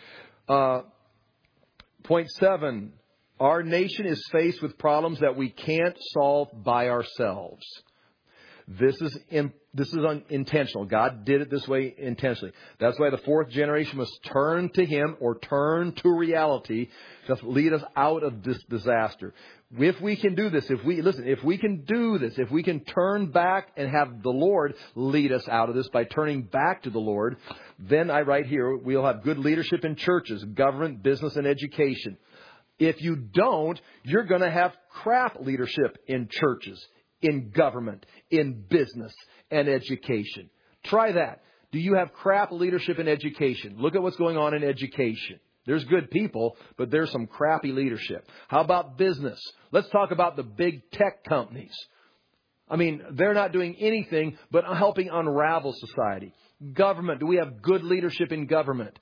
A: Point 7. Our nation is faced with problems that we can't solve by ourselves. This is intentional. God did it this way intentionally. That's why the fourth generation must turn to Him or turn to reality to lead us out of this disaster. If we can do this, if we can do this, if we can turn back and have the Lord lead us out of this by turning back to the Lord, then I write here, we'll have good leadership in churches, government, business, and education. If you don't, you're going to have crap leadership in churches, in government, in business, and education. Try that. Do you have crap leadership in education? Look at what's going on in education. There's good people, but there's some crappy leadership. How about business? Let's talk about the big tech companies. I mean, they're not doing anything but helping unravel society. Government. Do we have good leadership in government?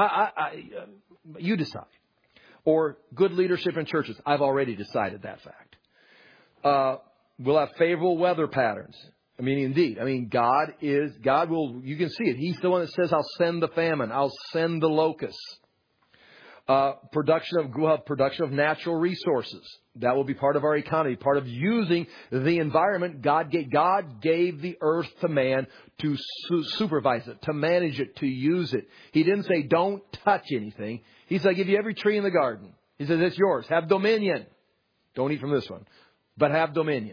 A: You decide. Or good leadership in churches. I've already decided that fact. We'll have favorable weather patterns. I mean, indeed. I mean, God will, you can see it. He's the one that says, I'll send the famine. I'll send the locusts. Production of natural resources. That will be part of our economy, part of using the environment. God gave the earth to man to supervise it, to manage it, to use it. He didn't say, don't touch anything. He said, I give you every tree in the garden. He says, it's yours. Have dominion. Don't eat from this one, but have dominion.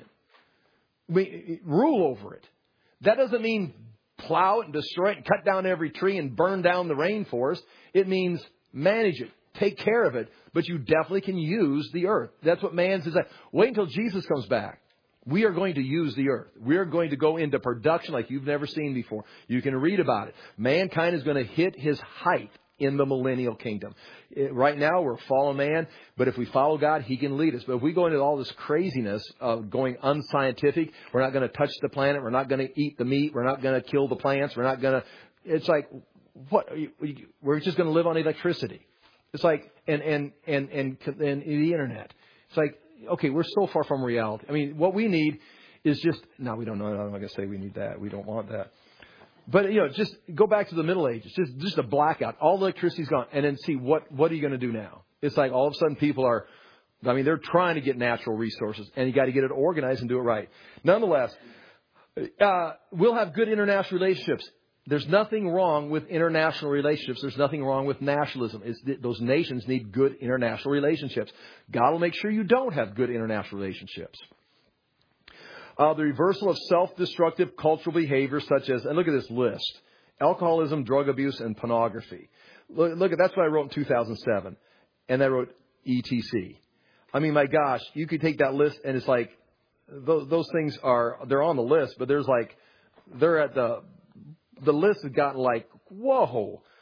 A: Rule over it. That doesn't mean plow it and destroy it and cut down every tree and burn down the rainforest. It means manage it. Take care of it, but you definitely can use the earth. That's what man says. Wait until Jesus comes back. We are going to use the earth. We are going to go into production like you've never seen before. You can read about it. Mankind is going to hit his height in the millennial kingdom. Right now, we're fallen man, but if we follow God, He can lead us. But if we go into all this craziness of going unscientific, we're not going to touch the planet, we're not going to eat the meat, we're not going to kill the plants, we're not going to... It's like, what? We're just going to live on electricity. It's like, and the internet. It's like, okay, we're so far from reality. I mean, what we need is just, no, we don't know. I'm not going to say we need that. We don't want that. But, just go back to the Middle Ages. Just a blackout. All the electricity's gone. And then see, what are you going to do now? It's like all of a sudden people are, they're trying to get natural resources. And you got to get it organized and do it right. Nonetheless, we'll have good international relationships. There's nothing wrong with international relationships. There's nothing wrong with nationalism. Those nations need good international relationships. God will make sure you don't have good international relationships. The reversal of self-destructive cultural behavior such as, and look at this list, alcoholism, drug abuse, and pornography. Look at that's what I wrote in 2007. And I wrote ETC. I mean, my gosh, you could take that list and it's like, those things they're on the list, but they're at the list has gotten like, whoa.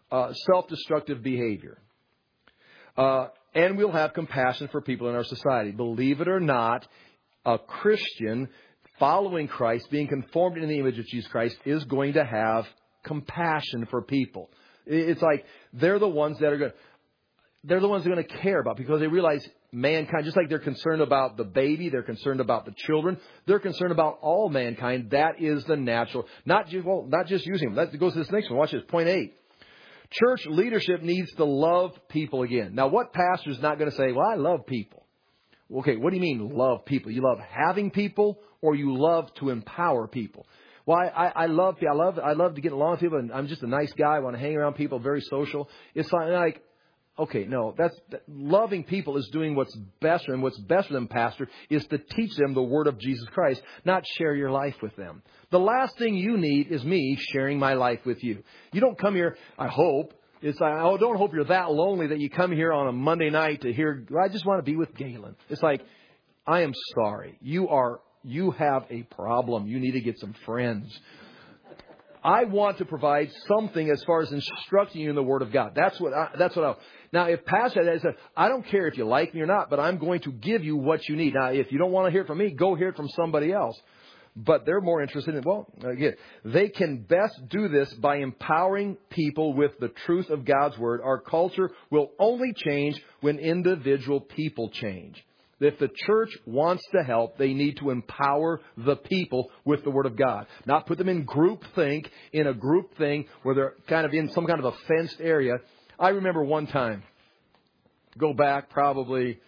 A: self-destructive behavior. And we'll have compassion for people in our society. Believe it or not, a Christian following Christ, being conformed in the image of Jesus Christ, is going to have compassion for people. It's like they're the ones that are going to care about, because they realize mankind, just like they're concerned about the baby, they're concerned about the children, they're concerned about all mankind. That is the natural, not just using them. That goes to this next one. Watch this, point 8. Church leadership needs to love people again. Now, what pastor is not going to say, well, I love people? Okay, what do you mean love people? You love having people, or you love to empower people? Well, I love to get along with people, and I'm just a nice guy. I want to hang around people, very social. It's like, okay, no, loving people is doing what's best for them. What's best for them, pastor, is to teach them the word of Jesus Christ, not share your life with them. The last thing you need is me sharing my life with you. You don't come here, I hope. It's like, oh, don't hope you're that lonely that you come here on a Monday night to hear, I just want to be with Galen. It's like, I am sorry. You have a problem. You need to get some friends. I want to provide something as far as instructing you in the Word of God. That's what I. Now, if Pastor said, I don't care if you like me or not, but I'm going to give you what you need. Now, if you don't want to hear it from me, go hear it from somebody else. But they're more interested in, again, they can best do this by empowering people with the truth of God's Word. Our culture will only change when individual people change. If the church wants to help, they need to empower the people with the Word of God. Not put them in group thing where they're kind of in some kind of a fenced area. I remember one time, go back probably,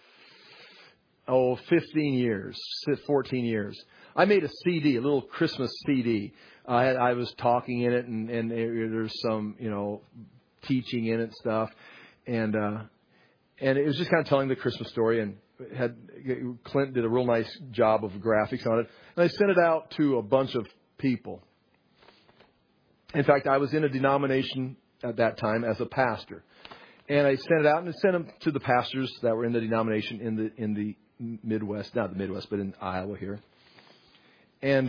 A: 15 years, 14 years. I made a CD, a little Christmas CD. I was talking in it, and there's some, teaching in it and stuff. And it was just kind of telling the Christmas story, and Clint did a real nice job of graphics on it. And I sent it out to a bunch of people. In fact, I was in a denomination at that time as a pastor. And I sent it out and sent them to the pastors that were in the denomination in the Midwest, not the Midwest, but in Iowa here. And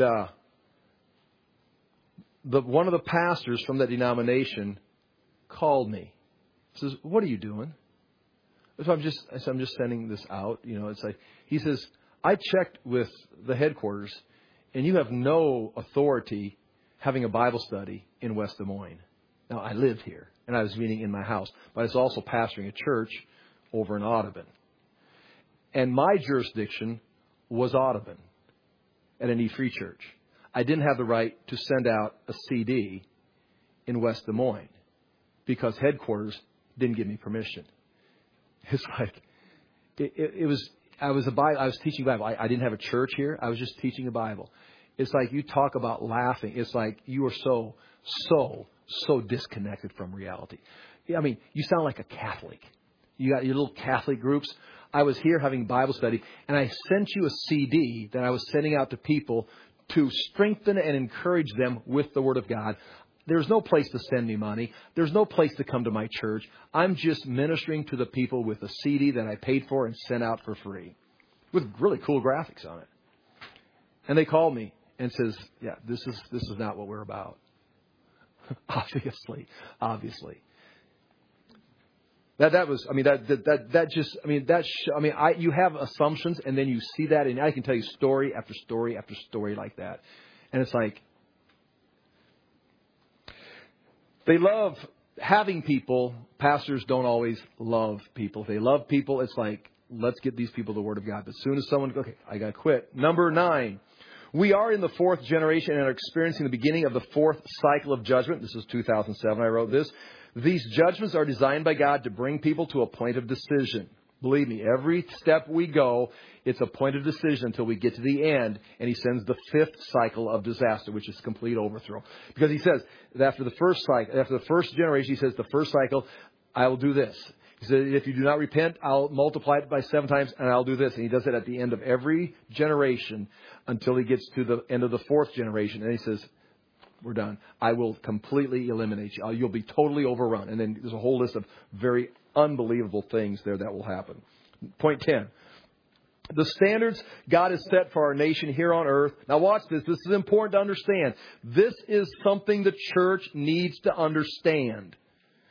A: one of the pastors from that denomination called me. He says, "What are you doing?" So I'm just sending this out. It's like, he says, "I checked with the headquarters, and you have no authority having a Bible study in West Des Moines." Now, I live here, and I was meeting in my house, but I was also pastoring a church over in Audubon. And my jurisdiction was Audubon at an E-Free church. I didn't have the right to send out a CD in West Des Moines because headquarters didn't give me permission. It's like, I was teaching Bible. I didn't have a church here. I was just teaching the Bible. It's like, you talk about laughing. It's like you are so disconnected from reality. I mean, you sound like a Catholic. You got your little Catholic groups. I was here having Bible study, and I sent you a CD that I was sending out to people to strengthen and encourage them with the Word of God. There's no place to send me money. There's no place to come to my church. I'm just ministering to the people with a CD that I paid for and sent out for free with really cool graphics on it. And they called me and says, "Yeah, this is not what we're about." Obviously. You have assumptions, and then you see that, and I can tell you story after story after story like that. And it's like, they love having people. Pastors don't always love people. If they love people, it's like, let's get these people the Word of God. But as soon as someone, okay, I got to quit. Number 9. We are in the 4th generation and are experiencing the beginning of the 4th cycle of judgment. This is 2007. I wrote this. These judgments are designed by God to bring people to a point of decision. Believe me, every step we go, it's a point of decision until we get to the end. And He sends the 5th cycle of disaster, which is complete overthrow. Because He says that after the first generation, He says the first cycle, I will do this. He said, if you do not repent, I'll multiply it by 7 times, and I'll do this. And He does it at the end of every generation until He gets to the end of the 4th generation. And He says, we're done. I will completely eliminate you. You'll be totally overrun. And then there's a whole list of very unbelievable things there that will happen. Point 10. The standards God has set for our nation here on earth. Now watch this. This is important to understand. This is something the church needs to understand.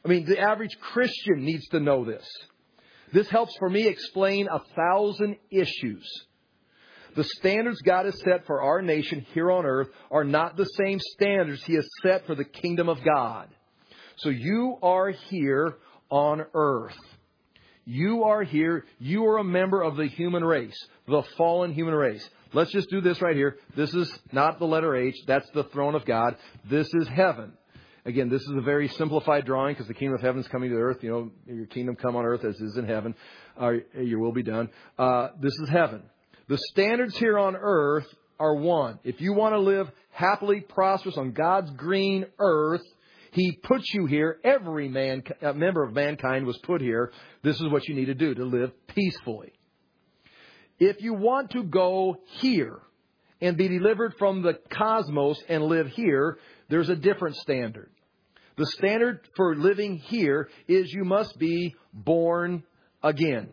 A: I mean, the average Christian needs to know this. This helps for me explain 1,000 issues. The standards God has set for our nation here on earth are not the same standards He has set for the kingdom of God. So you are here on earth. You are here. You are a member of the human race, the fallen human race. Let's just do this right here. This is not the letter H. That's the throne of God. This is heaven. Again, this is a very simplified drawing because the kingdom of heaven is coming to earth. You know, your kingdom come on earth as is in heaven. Your will be done. This is heaven. The standards here on earth are one. If you want to live happily, prosperous on God's green earth, He puts you here. Every member of mankind was put here. This is what you need to do to live peacefully. If you want to go here and be delivered from the cosmos and live here, there's a different standard. The standard for living here is you must be born again.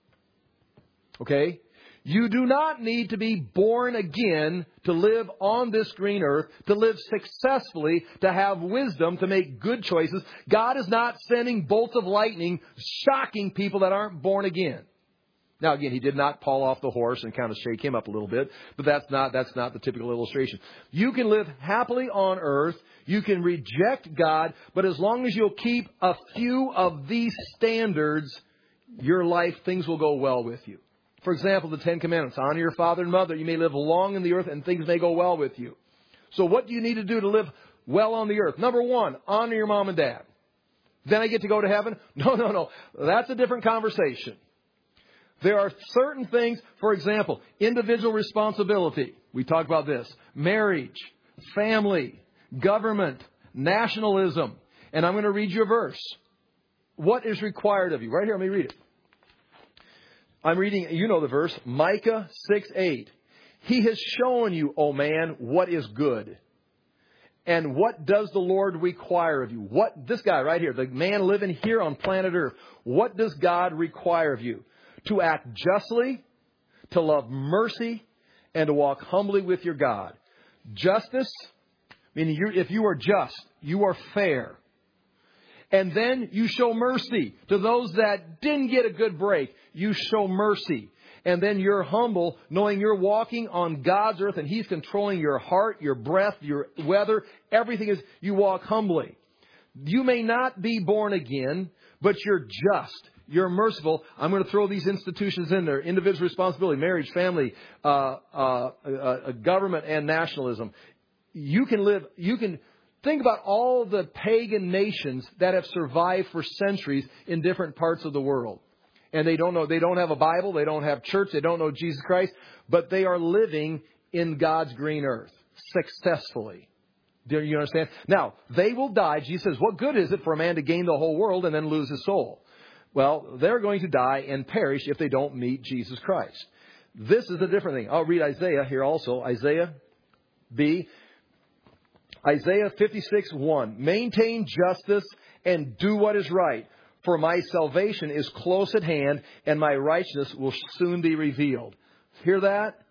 A: Okay? You do not need to be born again to live on this green earth, to live successfully, to have wisdom, to make good choices. God is not sending bolts of lightning, shocking people that aren't born again. Now, again, He did not fall off the horse and kind of shake him up a little bit, but that's not the typical illustration. You can live happily on earth. You can reject God, but as long as you'll keep a few of these standards, your life, things will go well with you. For example, the 10 Commandments. Honor your father and mother. You may live long in the earth and things may go well with you. So what do you need to do to live well on the earth? Number one, honor your mom and dad. Then I get to go to heaven? No. That's a different conversation. There are certain things, for example, individual responsibility. We talk about this. Marriage, family, government, nationalism. And I'm going to read you a verse. What is required of you? Right here, let me read it. I'm reading, you know the verse, Micah 6:8. He has shown you, O man, what is good. And what does the Lord require of you? This guy right here, the man living here on planet Earth, what does God require of you? To act justly, to love mercy, and to walk humbly with your God. Justice, meaning if you are just, you are fair. And then you show mercy to those that didn't get a good break. You show mercy. And then you're humble, knowing you're walking on God's earth and He's controlling your heart, your breath, your weather. Everything is, you walk humbly. You may not be born again, but you're just. You're merciful. I'm going to throw these institutions in there. Individual responsibility, marriage, family, government, and nationalism. You can think about all the pagan nations that have survived for centuries in different parts of the world. And they don't have a Bible, they don't have church, they don't know Jesus Christ, but they are living in God's green earth successfully. Do you understand? Now, they will die. Jesus says, what good is it for a man to gain the whole world and then lose his soul? Well, they're going to die and perish if they don't meet Jesus Christ. This is a different thing. I'll read Isaiah here also. Isaiah B. Isaiah 56:1. Maintain justice and do what is right, for my salvation is close at hand and my righteousness will soon be revealed. Hear that?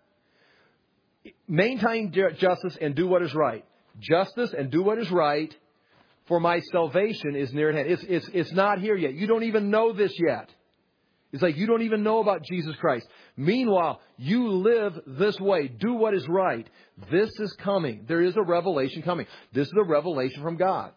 A: Maintain justice and do what is right. Justice and do what is right, for my salvation is near at hand. It's not here yet. You don't even know this yet. It's like you don't even know about Jesus Christ. Meanwhile, you live this way. Do what is right. This is coming. There is a revelation coming. This is a revelation from God.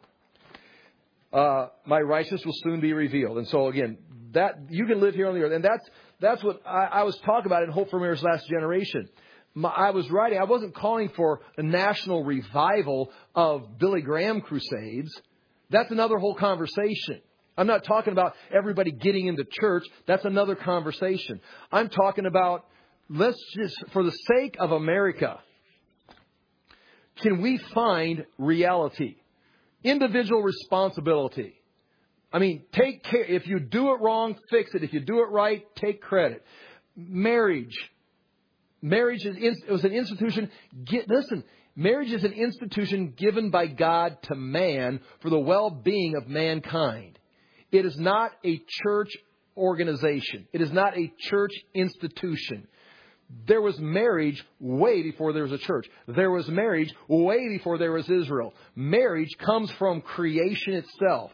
A: My righteousness will soon be revealed. And so again, that you can live here on the earth. And that's what I was talking about in Hope for America's Last Generation. I was writing, I wasn't calling for a national revival of Billy Graham crusades. That's another whole conversation. I'm not talking about everybody getting into church. That's another conversation. I'm talking about, let's just, for the sake of America, can we find reality? Individual responsibility. I mean, take care. If you do it wrong, fix it. If you do it right, take credit. Marriage. Marriage was an institution. Listen, marriage is an institution given by God to man for the well-being of mankind. It is not a church organization. It is not a church institution. There was marriage way before there was a church. There was marriage way before there was Israel. Marriage comes from creation itself.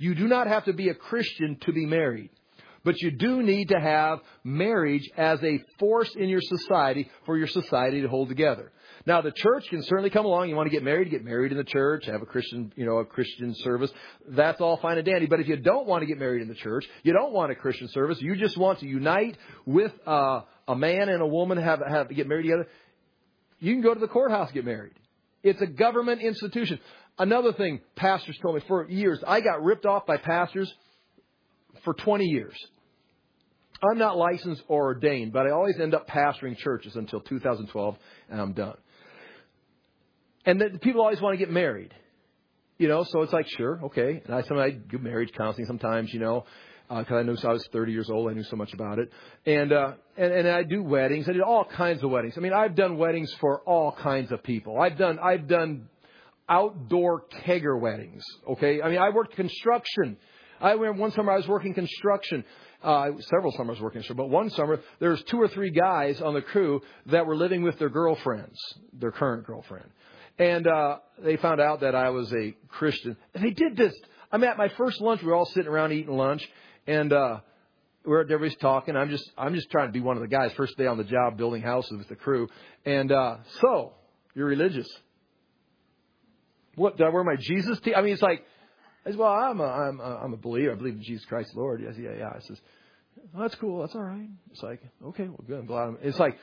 A: You do not have to be a Christian to be married. But you do need to have marriage as a force in your society for your society to hold together. Now, the church can certainly come along. You want to get married in the church, have a Christian service. That's all fine and dandy. But if you don't want to get married in the church, you don't want a Christian service, you just want to unite with a man and a woman, have to get married together, you can go to the courthouse and get married. It's a government institution. Another thing pastors told me for years, I got ripped off by pastors for 20 years. I'm not licensed or ordained, but I always end up pastoring churches until 2012, and I'm done. And then people always want to get married, so it's like, sure, okay. And I do marriage counseling sometimes, because I knew, so I was 30 years old. I knew so much about it. And I do weddings. I did all kinds of weddings. I mean, I've done weddings for all kinds of people. I've done outdoor kegger weddings. Okay. I mean, I worked construction. I remember one summer I was working construction. Several summers working construction. But one summer, there was 2 or 3 guys on the crew that were living with their girlfriends, their current girlfriend. And they found out that I was a Christian. And they did this. I mean, at my first lunch, we were all sitting around eating lunch. And everybody's talking. I'm just trying to be one of the guys. First day on the job, building houses with the crew. And so, you're religious. What, did I wear my Jesus tee? I mean, it's like, I said, well, I'm a believer. I believe in Jesus Christ, Lord. Yes, yeah. I says, well, that's cool. That's all right. It's like, okay, well, good. I'm glad. It's like,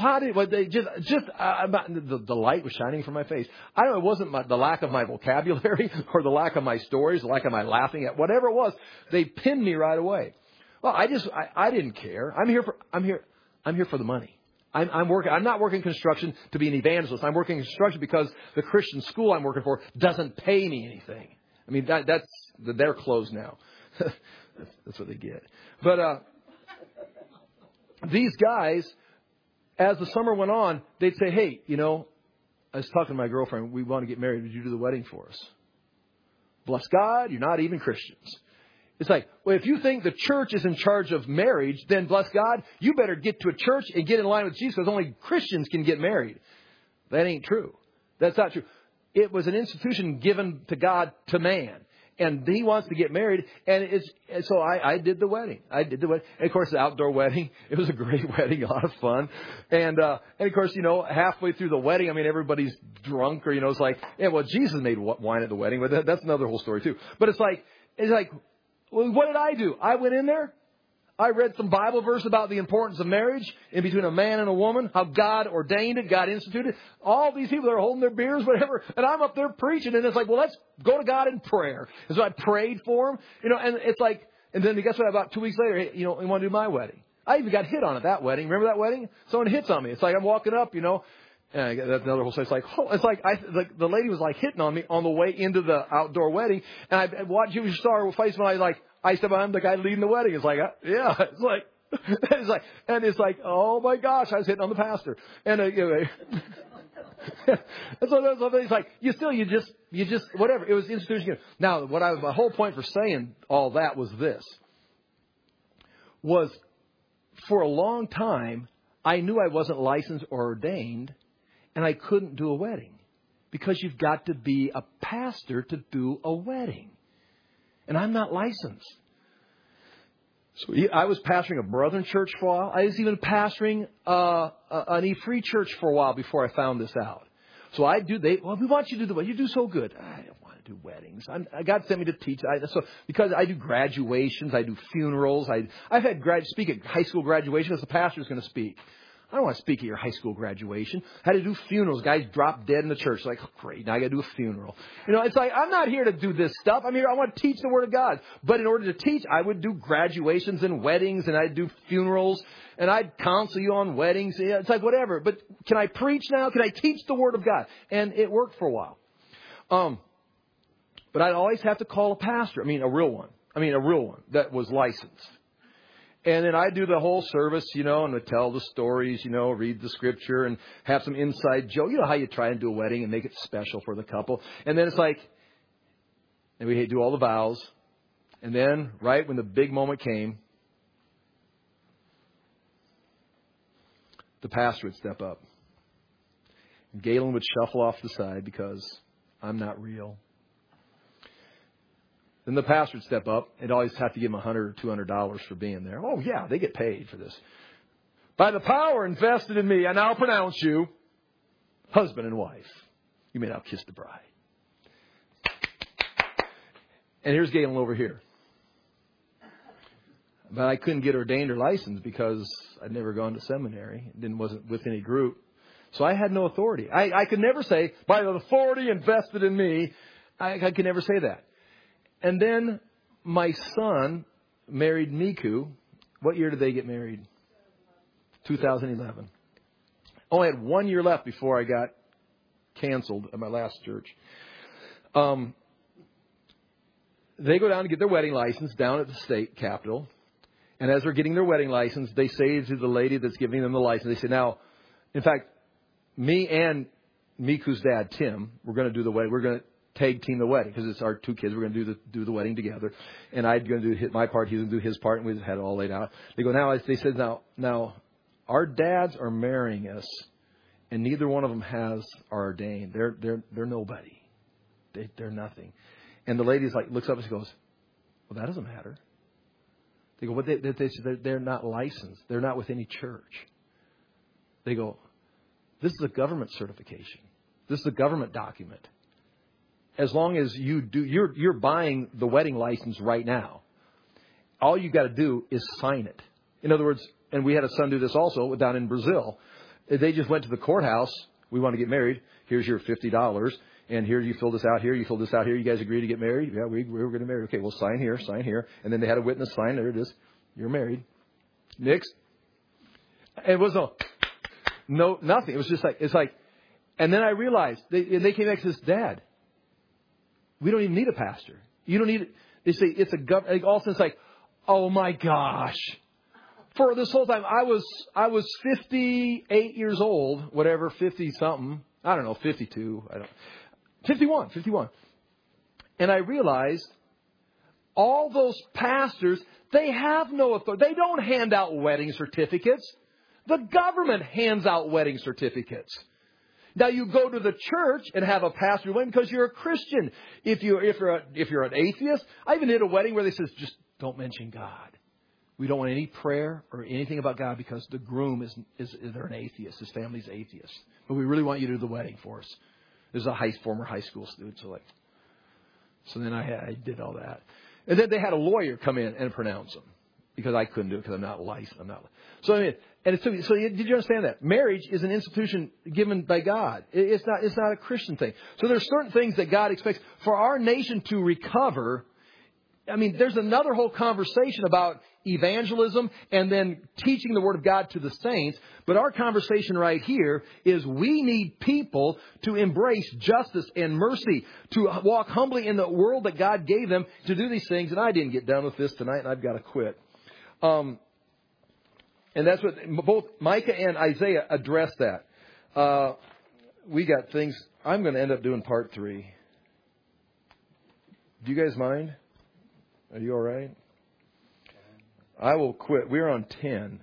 A: the light was shining from my face. I don't know. It wasn't the lack of my vocabulary or the lack of my stories, the lack of my laughing at whatever it was. They pinned me right away. Well, I didn't care. I'm here for the money. I'm not working construction to be an evangelist. I'm working construction because the Christian school I'm working for doesn't pay me anything. I mean, they're closed now. That's what they get. But these guys, as the summer went on, they'd say, hey, I was talking to my girlfriend. We want to get married. Would you do the wedding for us? Bless God, you're not even Christians. It's like, well, if you think the church is in charge of marriage, then bless God, you better get to a church and get in line with Jesus because only Christians can get married. That ain't true. That's not true. It was an institution given to God to man. And he wants to get married. And so I did the wedding. And of course, the outdoor wedding. It was a great wedding, a lot of fun. And of course, halfway through the wedding, I mean, everybody's drunk or, it's like, yeah, well, Jesus made wine at the wedding. But that's another whole story too. But it's like, well, what did I do? I went in there. I read some Bible verse about the importance of marriage in between a man and a woman, how God ordained it, God instituted it. All these people are holding their beers, whatever, and I'm up there preaching, and it's like, well, let's go to God in prayer. And so I prayed for him, and it's like, and then guess what? About 2 weeks later, hey, you want to do my wedding? I even got hit on at that wedding. Remember that wedding? Someone hits on me. It's like I'm walking up, and that's another whole story. It's like, the lady was like hitting on me on the way into the outdoor wedding, and I watched you saw her face when I stepped behind the guy leading the wedding. It's like, yeah, it's like, oh my gosh, I was hitting on the pastor. And, and so it's like, you just, whatever. It was institution. Now, my whole point for saying all that was this. Was for a long time, I knew I wasn't licensed or ordained, and I couldn't do a wedding. Because you've got to be a pastor to do a wedding. And I'm not licensed. So I was pastoring a Brethren church for a while. I was even pastoring an E-Free church for a while before I found this out. So we want you to do the wedding. You do so good. I don't want to do weddings. God sent me to teach. Because I do graduations, I do funerals. I've had speak at high school graduation as the pastor's going to speak. I don't want to speak at your high school graduation. I had to do funerals. Guys dropped dead in the church. Like, oh, great, now I got to do a funeral. It's like, I'm not here to do this stuff. I'm here, I want to teach the Word of God. But in order to teach, I would do graduations and weddings, and I'd do funerals, and I'd counsel you on weddings. It's like, whatever. But can I preach now? Can I teach the Word of God? And it worked for a while. But I'd always have to call a pastor. A real one that was licensed. And then I do the whole service, and I tell the stories, read the scripture and have some inside joke. You know how you try and do a wedding and make it special for the couple. And then it's like, and we do all the vows. And then, right when the big moment came, the pastor would step up. And Galen would shuffle off the side because I'm not real. Then the pastor would step up and always have to give them $100 or $200 for being there. Oh, yeah, they get paid for this. By the power invested in me, I now pronounce you husband and wife. You may now kiss the bride. And here's Galen over here. But I couldn't get ordained or licensed because I'd never gone to seminary. Wasn't with any group. So I had no authority. I could never say, by the authority invested in me, I could never say that. And then my son married Miku. What year did they get married? 2011. Only had 1 year left before I got canceled at my last church. They go down to get their wedding license down at the state capitol. And as they're getting their wedding license, they say to the lady that's giving them the license, they say, now, in fact, me and Miku's dad, Tim, we're going to do the wedding. We're going to tag team the wedding because it's our two kids. We're going to do the wedding together. And I'm going to do my part. He's going to do his part. And we had it all laid out. They go, they said, now, our dads are marrying us, and neither one of them are ordained. They're nobody. They're nothing. And the lady's like, looks up and she goes, well, that doesn't matter. They go, but they're not licensed. They're not with any church. They go, this is a government certification. This is a government document. As long as you do, you're buying the wedding license right now. All you got to do is sign it. In other words, and we had a son do this also down in Brazil. They just went to the courthouse. We want to get married. Here's your $50. And here, you fill this out here. You fill this out here. You guys agree to get married? Yeah, we were going to marry. Okay, well, sign here, sign here. And then they had a witness sign. There it is. You're married. Next. It was nothing. It was just like, and then I realized, they came back to this, Dad, we don't even need a pastor. You don't need it. They say it's a government. All of a sudden it's like, oh my gosh. For this whole time, I was 58 years old, whatever, 50 something. I don't know, 52. 51. And I realized all those pastors, they have no authority. They don't hand out wedding certificates. The government hands out wedding certificates. Now you go to the church and have a pastor wedding because you're a Christian. If you're an atheist, I even did a wedding where they says, just don't mention God. We don't want any prayer or anything about God because the groom is they're an atheist. His family's atheist. But we really want you to do the wedding for us. There's a former high school student. So then I did all that. And then they had a lawyer come in and pronounce them because I couldn't do it because I'm not licensed. So I mean, so did you understand that? Marriage is an institution given by God. It's not a Christian thing. So there's certain things that God expects for our nation to recover. I mean, there's another whole conversation about evangelism and then teaching the Word of God to the saints. But our conversation right here is we need people to embrace justice and mercy, to walk humbly in the world that God gave them to do these things. And I didn't get done with this tonight, and I've got to quit. And that's what both Micah and Isaiah address that. We got things. I'm going to end up doing part 3. Do you guys mind? Are you all right? I will quit. We're on 10.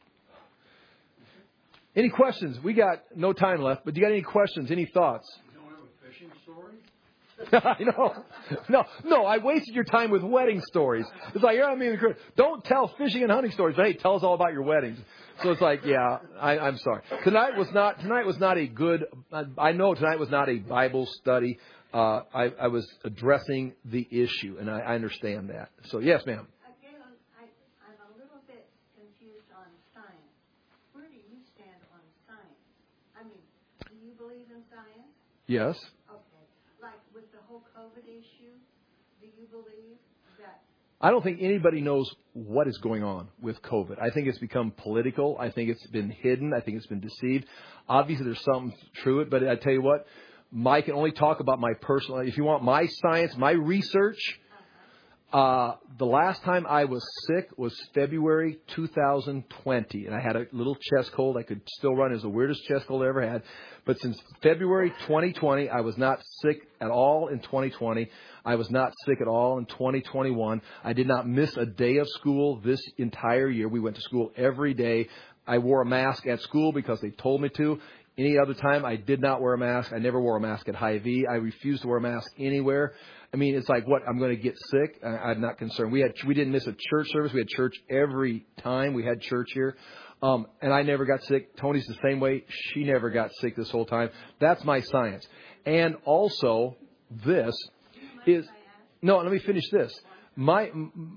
A: Any questions? We got no time left, but do you got any questions? Any thoughts?
B: You don't have a fishing story?
A: No. I wasted your time with wedding stories. It's like, don't tell fishing and hunting stories, but hey, tell us all about your weddings. So it's like, yeah, I'm sorry. Tonight was not a good. I know tonight was not a Bible study. I was addressing the issue, and I understand that. So yes, ma'am.
C: Again, I'm a little bit confused on science. Where do you stand on science? I mean, do you believe in science?
A: Yes.
C: Okay. Like with the whole COVID issue, do you believe that?
A: I don't think anybody knows what is going on with COVID. I think it's become political. I think it's been hidden. I think it's been deceived. Obviously, there's something to it, but I tell you what, Mike can only talk about my personal. If you want my science, my research, the last time I was sick was February 2020, and I had a little chest cold. I could still run. It was the weirdest chest cold I ever had. But since February 2020, I was not sick at all in 2020. I was not sick at all in 2021. I did not miss a day of school this entire year. We went to school every day. I wore a mask at school because they told me to. Any other time, I did not wear a mask. I never wore a mask at Hy-Vee. I refused to wear a mask anywhere. I mean, it's like, what, I'm going to get sick? I'm not concerned. We didn't miss a church service. We had church every time we had church here. And I never got sick. Tony's the same way. She never got sick this whole time. That's my science. And also, this is, no, let me finish this. I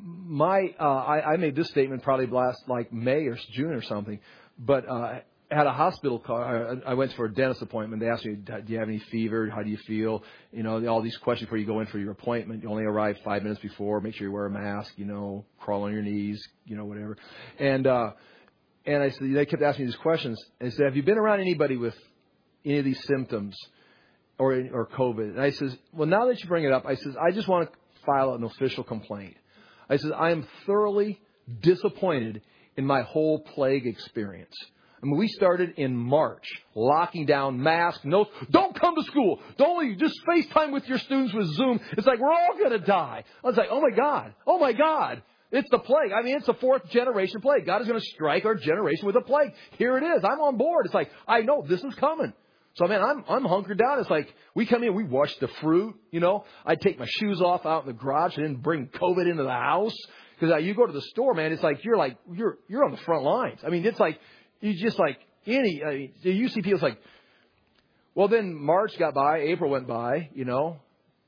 A: made this statement probably last like May or June or something, but at a hospital call, I went for a dentist appointment. They asked me, do you have any fever? How do you feel? You know, all these questions before you go in for your appointment. You only arrive 5 minutes before. Make sure you wear a mask, you know, crawl on your knees, you know, whatever. And I said, they kept asking me these questions. And they said, have you been around anybody with any of these symptoms or COVID? And I says, well, now that you bring it up, I says, I just want to file an official complaint. I said, I am thoroughly disappointed in my whole plague experience. I mean, we started in March, locking down masks, no, don't come to school. Don't just FaceTime with your students with Zoom. It's like, we're all going to die. I was like, oh my God. It's the plague. I mean, it's the 4th generation plague. God is going to strike our generation with a plague. Here it is. I'm on board. It's like, I know this is coming. So, man, I'm hunkered down. It's like, we come in, we wash the fruit, you know. I take my shoes off out in the garage and then bring COVID into the house. Because you go to the store, man, it's like, you're on the front lines. I mean, it's like, you just like the UCP is like, well, then March got by, April went by, you know.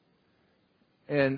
A: And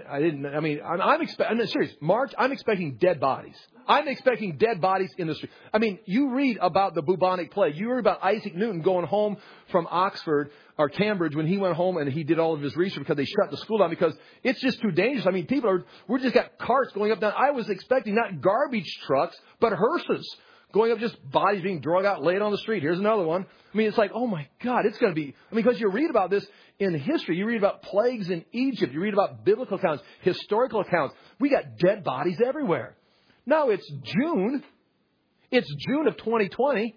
A: I'm serious. March, I'm expecting dead bodies. I'm expecting dead bodies in the street. I mean, you read about the bubonic plague. You read about Isaac Newton going home from Oxford or Cambridge when he went home and he did all of his research because they shut the school down because it's just too dangerous. I mean, we just got carts going up down. I was expecting not garbage trucks, but hearses going up, just bodies being drug out, laid on the street. Here's another one. I mean, it's like, oh my God, it's going to be, because you read about this in history. You read about plagues in Egypt. You read about biblical accounts, historical accounts. We got dead bodies everywhere. Now it's June. It's June of 2020.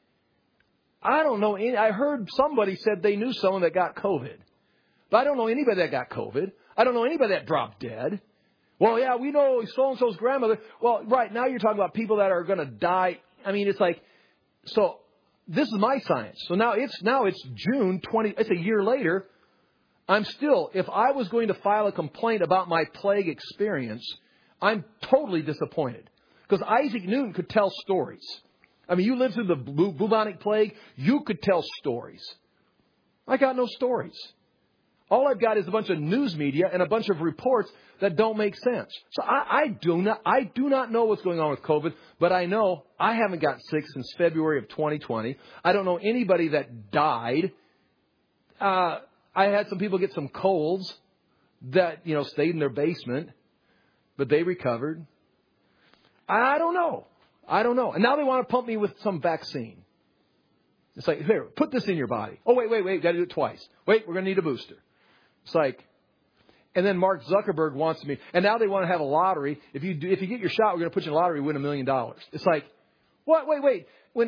A: I don't know. I heard somebody said they knew someone that got COVID. But I don't know anybody that got COVID. I don't know anybody that dropped dead. Well, yeah, we know so-and-so's grandmother. Well, right, now you're talking about people that are going to die. I mean, it's like, so this is my science. So now it's June 20, it's a year later. I'm still, if I was going to file a complaint about my plague experience, I'm totally disappointed. Because Isaac Newton could tell stories. I mean, you lived through the bubonic plague, you could tell stories. I got no stories. All I've got is a bunch of news media and a bunch of reports that don't make sense. So I do not know what's going on with COVID, but I know I haven't got sick since February of 2020. I don't know anybody that died. I had some people get some colds that, stayed in their basement, but they recovered. I don't know. And now they want to pump me with some vaccine. It's like, here, put this in your body. Oh, wait, got to do it twice. Wait, we're going to need a booster. It's like, and then Mark Zuckerberg wants me, and now they want to have a lottery. If you get your shot, we're going to put you in a lottery, win $1 million. It's like, what? Wait. We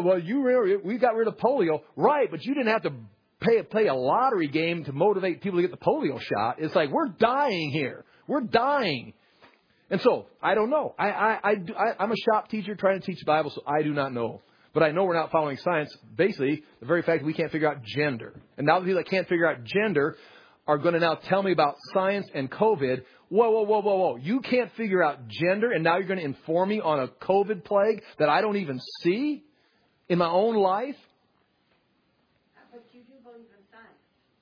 A: got rid of polio, right? But you didn't have to play a lottery game to motivate people to get the polio shot. It's like, we're dying here. We're dying. And so, I don't know. I'm a shop teacher trying to teach the Bible, so I do not know. But I know we're not following science. Basically, the very fact that we can't figure out gender. And now the people that can't figure out gender are going to now tell me about science and COVID. Whoa. You can't figure out gender, and now you're going to inform me on a COVID plague that I don't even see in my own life?
C: But you do believe in science.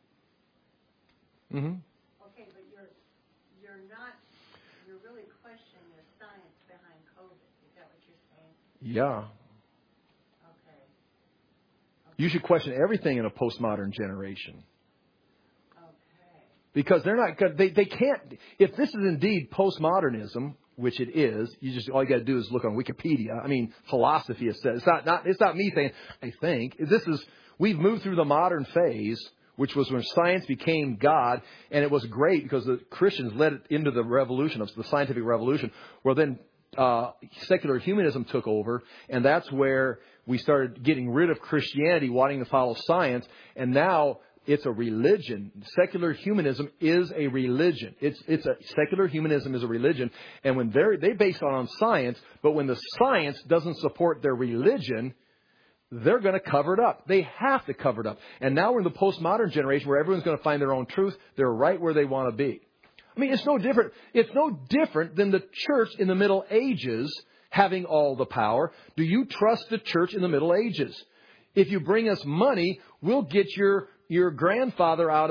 A: Mm-hmm.
C: Okay, but you're really questioning the science behind COVID. Is that what you're saying?
A: Yeah.
C: Okay.
A: You should question everything in a postmodern generation.
C: Okay.
A: Because they're not good. They can't. If this is indeed postmodernism, which it is, all you got to do is look on Wikipedia. I mean, philosophy has said it's not me saying. I think we've moved through the modern phase, which was when science became God, and it was great because the Christians led it into the revolution of the scientific revolution, where then secular humanism took over, and that's where we started getting rid of Christianity, wanting to follow science, and now It's a religion. Secular humanism is a religion. Secular humanism is a religion. And when they base it on science, but when the science doesn't support their religion, they're going to cover it up. They have to cover it up. And now we're in the postmodern generation where everyone's going to find their own truth. They're right where they want to be. I mean, it's no different. It's no different than the church in the Middle Ages having all the power. Do you trust the church in the Middle Ages? If you bring us money, we'll get your grandfather out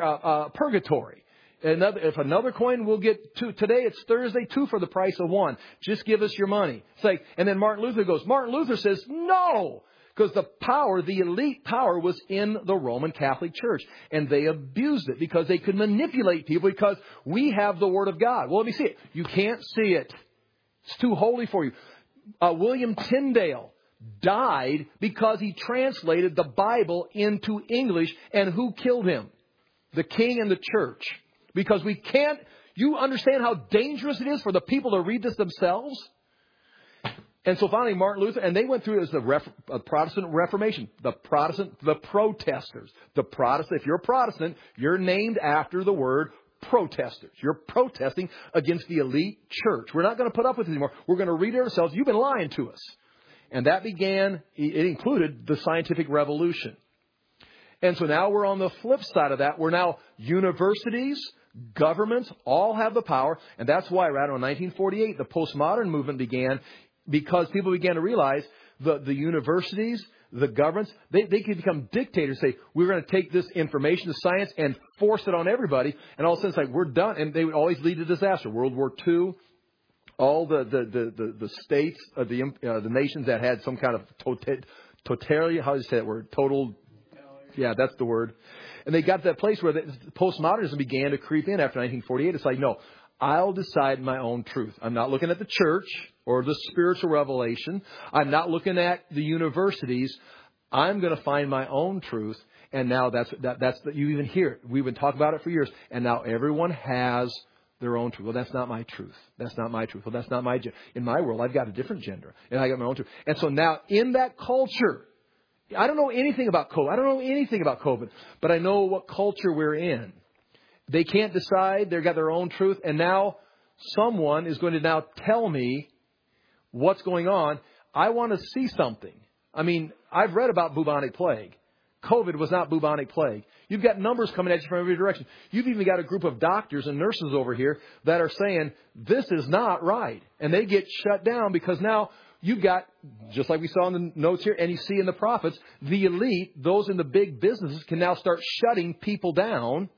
A: of purgatory. If another coin, we'll get two. Today it's Thursday, 2 for the price of 1. Just give us your money. It's like, and then Martin Luther says, no, because the elite power was in the Roman Catholic Church. And they abused it because they could manipulate people because we have the Word of God. Well, let me see it. You can't see it. It's too holy for you. William Tyndale died because he translated the Bible into English. And who killed him? The king and the church. Because we can't... You understand how dangerous it is for the people to read this themselves? And so finally Martin Luther, and they went through it as the Protestant Reformation. The protesters. If you're a Protestant, you're named after the word protesters. You're protesting against the elite church. We're not going to put up with it anymore. We're going to read it ourselves. You've been lying to us. And that it included the scientific revolution. And so now we're on the flip side of that. We're now universities, governments, all have the power. And that's why around 1948, the postmodern movement began, because people began to realize the universities, the governments, they could become dictators, say, we're going to take this information, the science, and force it on everybody. And all of a sudden it's like, we're done. And they would always lead to disaster. World War II. All the states, the nations that had some kind of totality, how do you say that word? Total, yeah, that's the word. And they got to that place where postmodernism began to creep in after 1948. It's like, no, I'll decide my own truth. I'm not looking at the church or the spiritual revelation. I'm not looking at the universities. I'm going to find my own truth. And now you even hear it. We've been talking about it for years. And now everyone has their own truth. Well, that's not my truth. That's not my truth. Well, that's not my gender. In my world, I've got a different gender. And I got my own truth. And so now in that culture, I don't know anything about COVID. But I know what culture we're in. They can't decide. They've got their own truth. And now someone is going to now tell me what's going on. I want to see something. I mean, I've read about bubonic plague. COVID was not bubonic plague. You've got numbers coming at you from every direction. You've even got a group of doctors and nurses over here that are saying this is not right. And they get shut down because now you've got, just like we saw in the notes here, and you see in the prophets, the elite, those in the big businesses can now start shutting people down.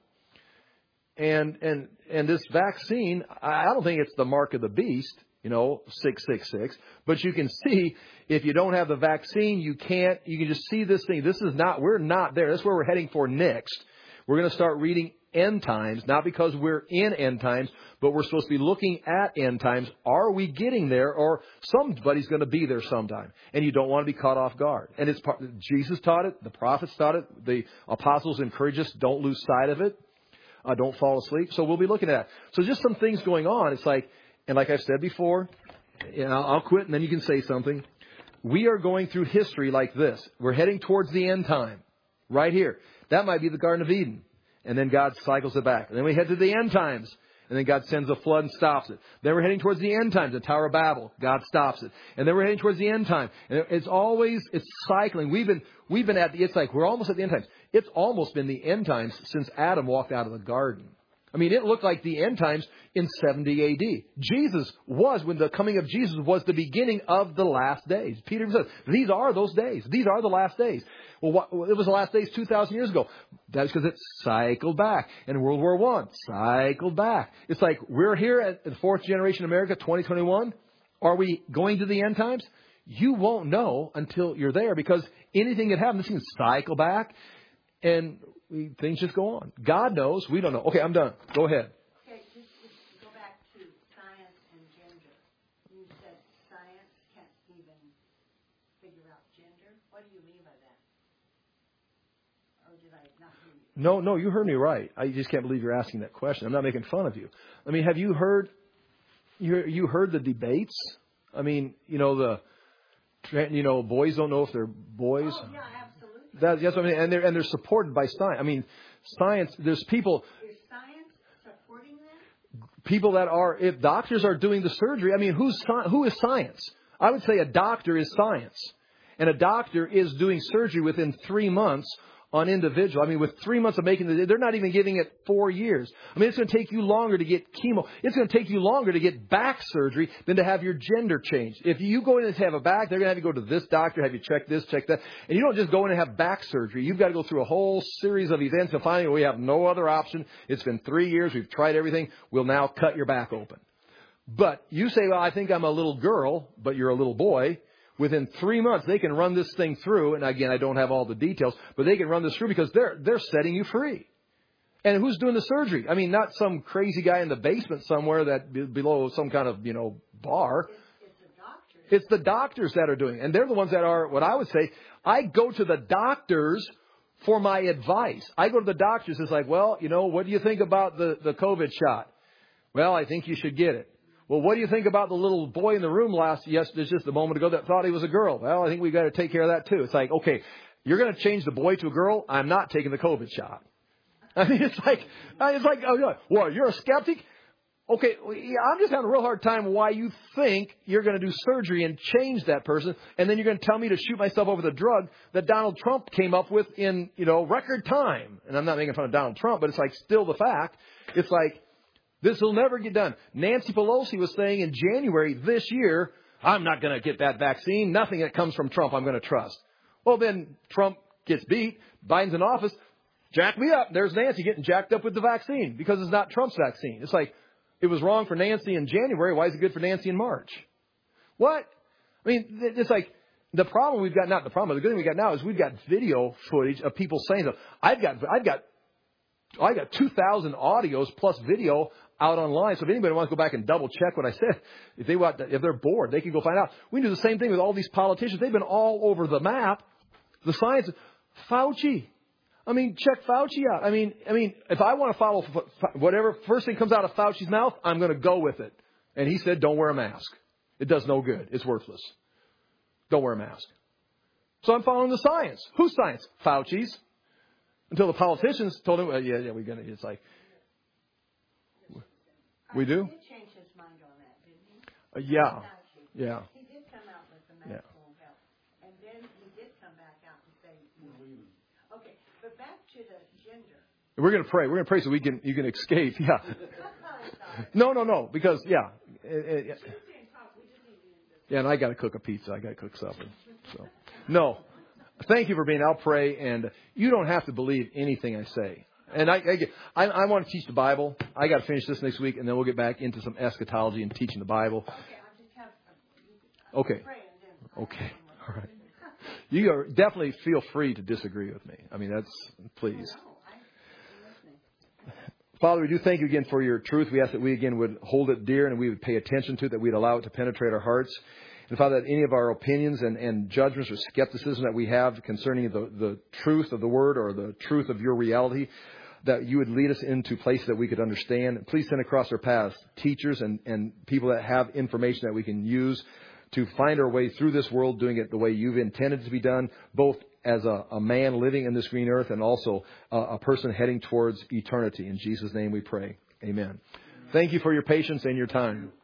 A: And this vaccine, I don't think it's the mark of the beast, 666. But you can see if you don't have the vaccine, you can just see this thing. We're not there. That's where we're heading for next. We're going to start reading end times, not because we're in end times, but we're supposed to be looking at end times. Are we getting there, or somebody's going to be there sometime? And you don't want to be caught off guard. And Jesus taught it. The prophets taught it. The apostles encourage us. Don't lose sight of it. Don't fall asleep. So we'll be looking at it. So just some things going on. It's like, and like I've said before, I'll quit and then you can say something. We are going through history like this. We're heading towards the end time. Right here. That might be the Garden of Eden. And then God cycles it back. And then we head to the end times. And then God sends a flood and stops it. Then we're heading towards the end times, the Tower of Babel. God stops it. And then we're heading towards the end time. And it's cycling. It's like we're almost at the end times. It's almost been the end times since Adam walked out of the garden. I mean, it looked like the end times in 70 AD. When the coming of Jesus was the beginning of the last days. Peter says, these are those days. These are the last days. Well, it was the last days 2,000 years ago. That's because it cycled back. And World War I cycled back. It's like we're here at the fourth generation America, 2021. Are we going to the end times? You won't know until you're there, because anything that happens, this can cycle back. And things just go on. God knows. We don't know. Okay, I'm done. Go ahead.
C: Okay, just go back to science and gender. You said science can't even figure out gender. What do you mean by that? Or did I not hear you?
A: No, you heard me right. I just can't believe you're asking that question. I'm not making fun of you. I mean, have you heard the debates? I mean, boys don't know if they're boys.
C: Oh, yeah, absolutely.
A: That's what I mean. And they're supported by science. I mean, science, there's people...
C: Is science supporting that?
A: People that are... If doctors are doing the surgery, I mean, who is science? I would say a doctor is science. And a doctor is doing surgery within 3 months on individual. I mean, with 3 months of making they're not even giving it 4 years. I mean, it's going to take you longer to get chemo. It's going to take you longer to get back surgery than to have your gender changed. If you go in and have a back, they're going to have you go to this doctor, have you check this, check that. And you don't just go in and have back surgery. You've got to go through a whole series of events and finally we have no other option. It's been 3 years. We've tried everything. We'll now cut your back open. But you say, well, I think I'm a little girl, but you're a little boy. Within 3 months, they can run this thing through. And again, I don't have all the details, but they can run this through because they're setting you free. And who's doing the surgery? I mean, not some crazy guy in the basement somewhere that below some kind of, bar.
C: It's the doctors.
A: It's the doctors that are doing it. And they're the ones that are, what I would say, I go to the doctors for my advice. I go to the doctors. It's like, well, what do you think about the COVID shot? Well, I think you should get it. Well, what do you think about the little boy in the room just a moment ago that thought he was a girl? Well, I think we've got to take care of that too. It's like, okay, you're going to change the boy to a girl. I'm not taking the COVID shot. I mean, it's like, oh, well, you're a skeptic? Okay, I'm just having a real hard time why you think you're going to do surgery and change that person. And then you're going to tell me to shoot myself over the drug that Donald Trump came up with in, record time. And I'm not making fun of Donald Trump, but it's like still the fact. It's like, this will never get done. Nancy Pelosi was saying in January this year, I'm not going to get that vaccine. Nothing that comes from Trump I'm going to trust. Well, then Trump gets beat. Biden's in office. Jack me up. There's Nancy getting jacked up with the vaccine because it's not Trump's vaccine. It's like, it was wrong for Nancy in January. Why is it good for Nancy in March? What? I mean, it's like the problem we've got, not the problem, the good thing we got now is we've got video footage of people saying stuff. I've got 2,000 audios plus video out online. So if anybody wants to go back and double check what I said, if they're bored, they can go find out. We can do the same thing with all these politicians. They've been all over the map. The science, Fauci. I mean, check Fauci out. I mean, if I want to follow whatever first thing comes out of Fauci's mouth, I'm going to go with it. And he said, don't wear a mask. It does no good. It's worthless. Don't wear a mask. So I'm following the science. Whose science? Fauci's. Until the politicians told him, well, yeah, we're going to, it's like, we do?
C: He did change his mind on that, didn't he?
A: Yeah. Yeah.
C: He did come out with the mask won't help. And then he did come back out and say, okay, but back to the gender.
A: We're going to pray. We're going to pray so you can escape. Yeah. No. Because, yeah. Yeah, and I got to cook a pizza. I got to cook supper. So, no. Thank you for being. I'll pray, and you don't have to believe anything I say. And I want to teach the Bible. I got to finish this next week, and then we'll get back into some eschatology and teaching the Bible. Okay. Okay. All right. You definitely feel free to disagree with me. I mean, please. Father, we do thank you again for your truth. We ask that we again would hold it dear and we would pay attention to it, that we'd allow it to penetrate our hearts. And Father, that any of our opinions and judgments or skepticism that we have concerning the truth of the Word or the truth of your reality, that you would lead us into places that we could understand. Please send across our paths teachers and people that have information that we can use to find our way through this world, doing it the way you've intended it to be done, both as a man living in this green earth and also a person heading towards eternity. In Jesus' name we pray. Amen. Thank you for your patience and your time.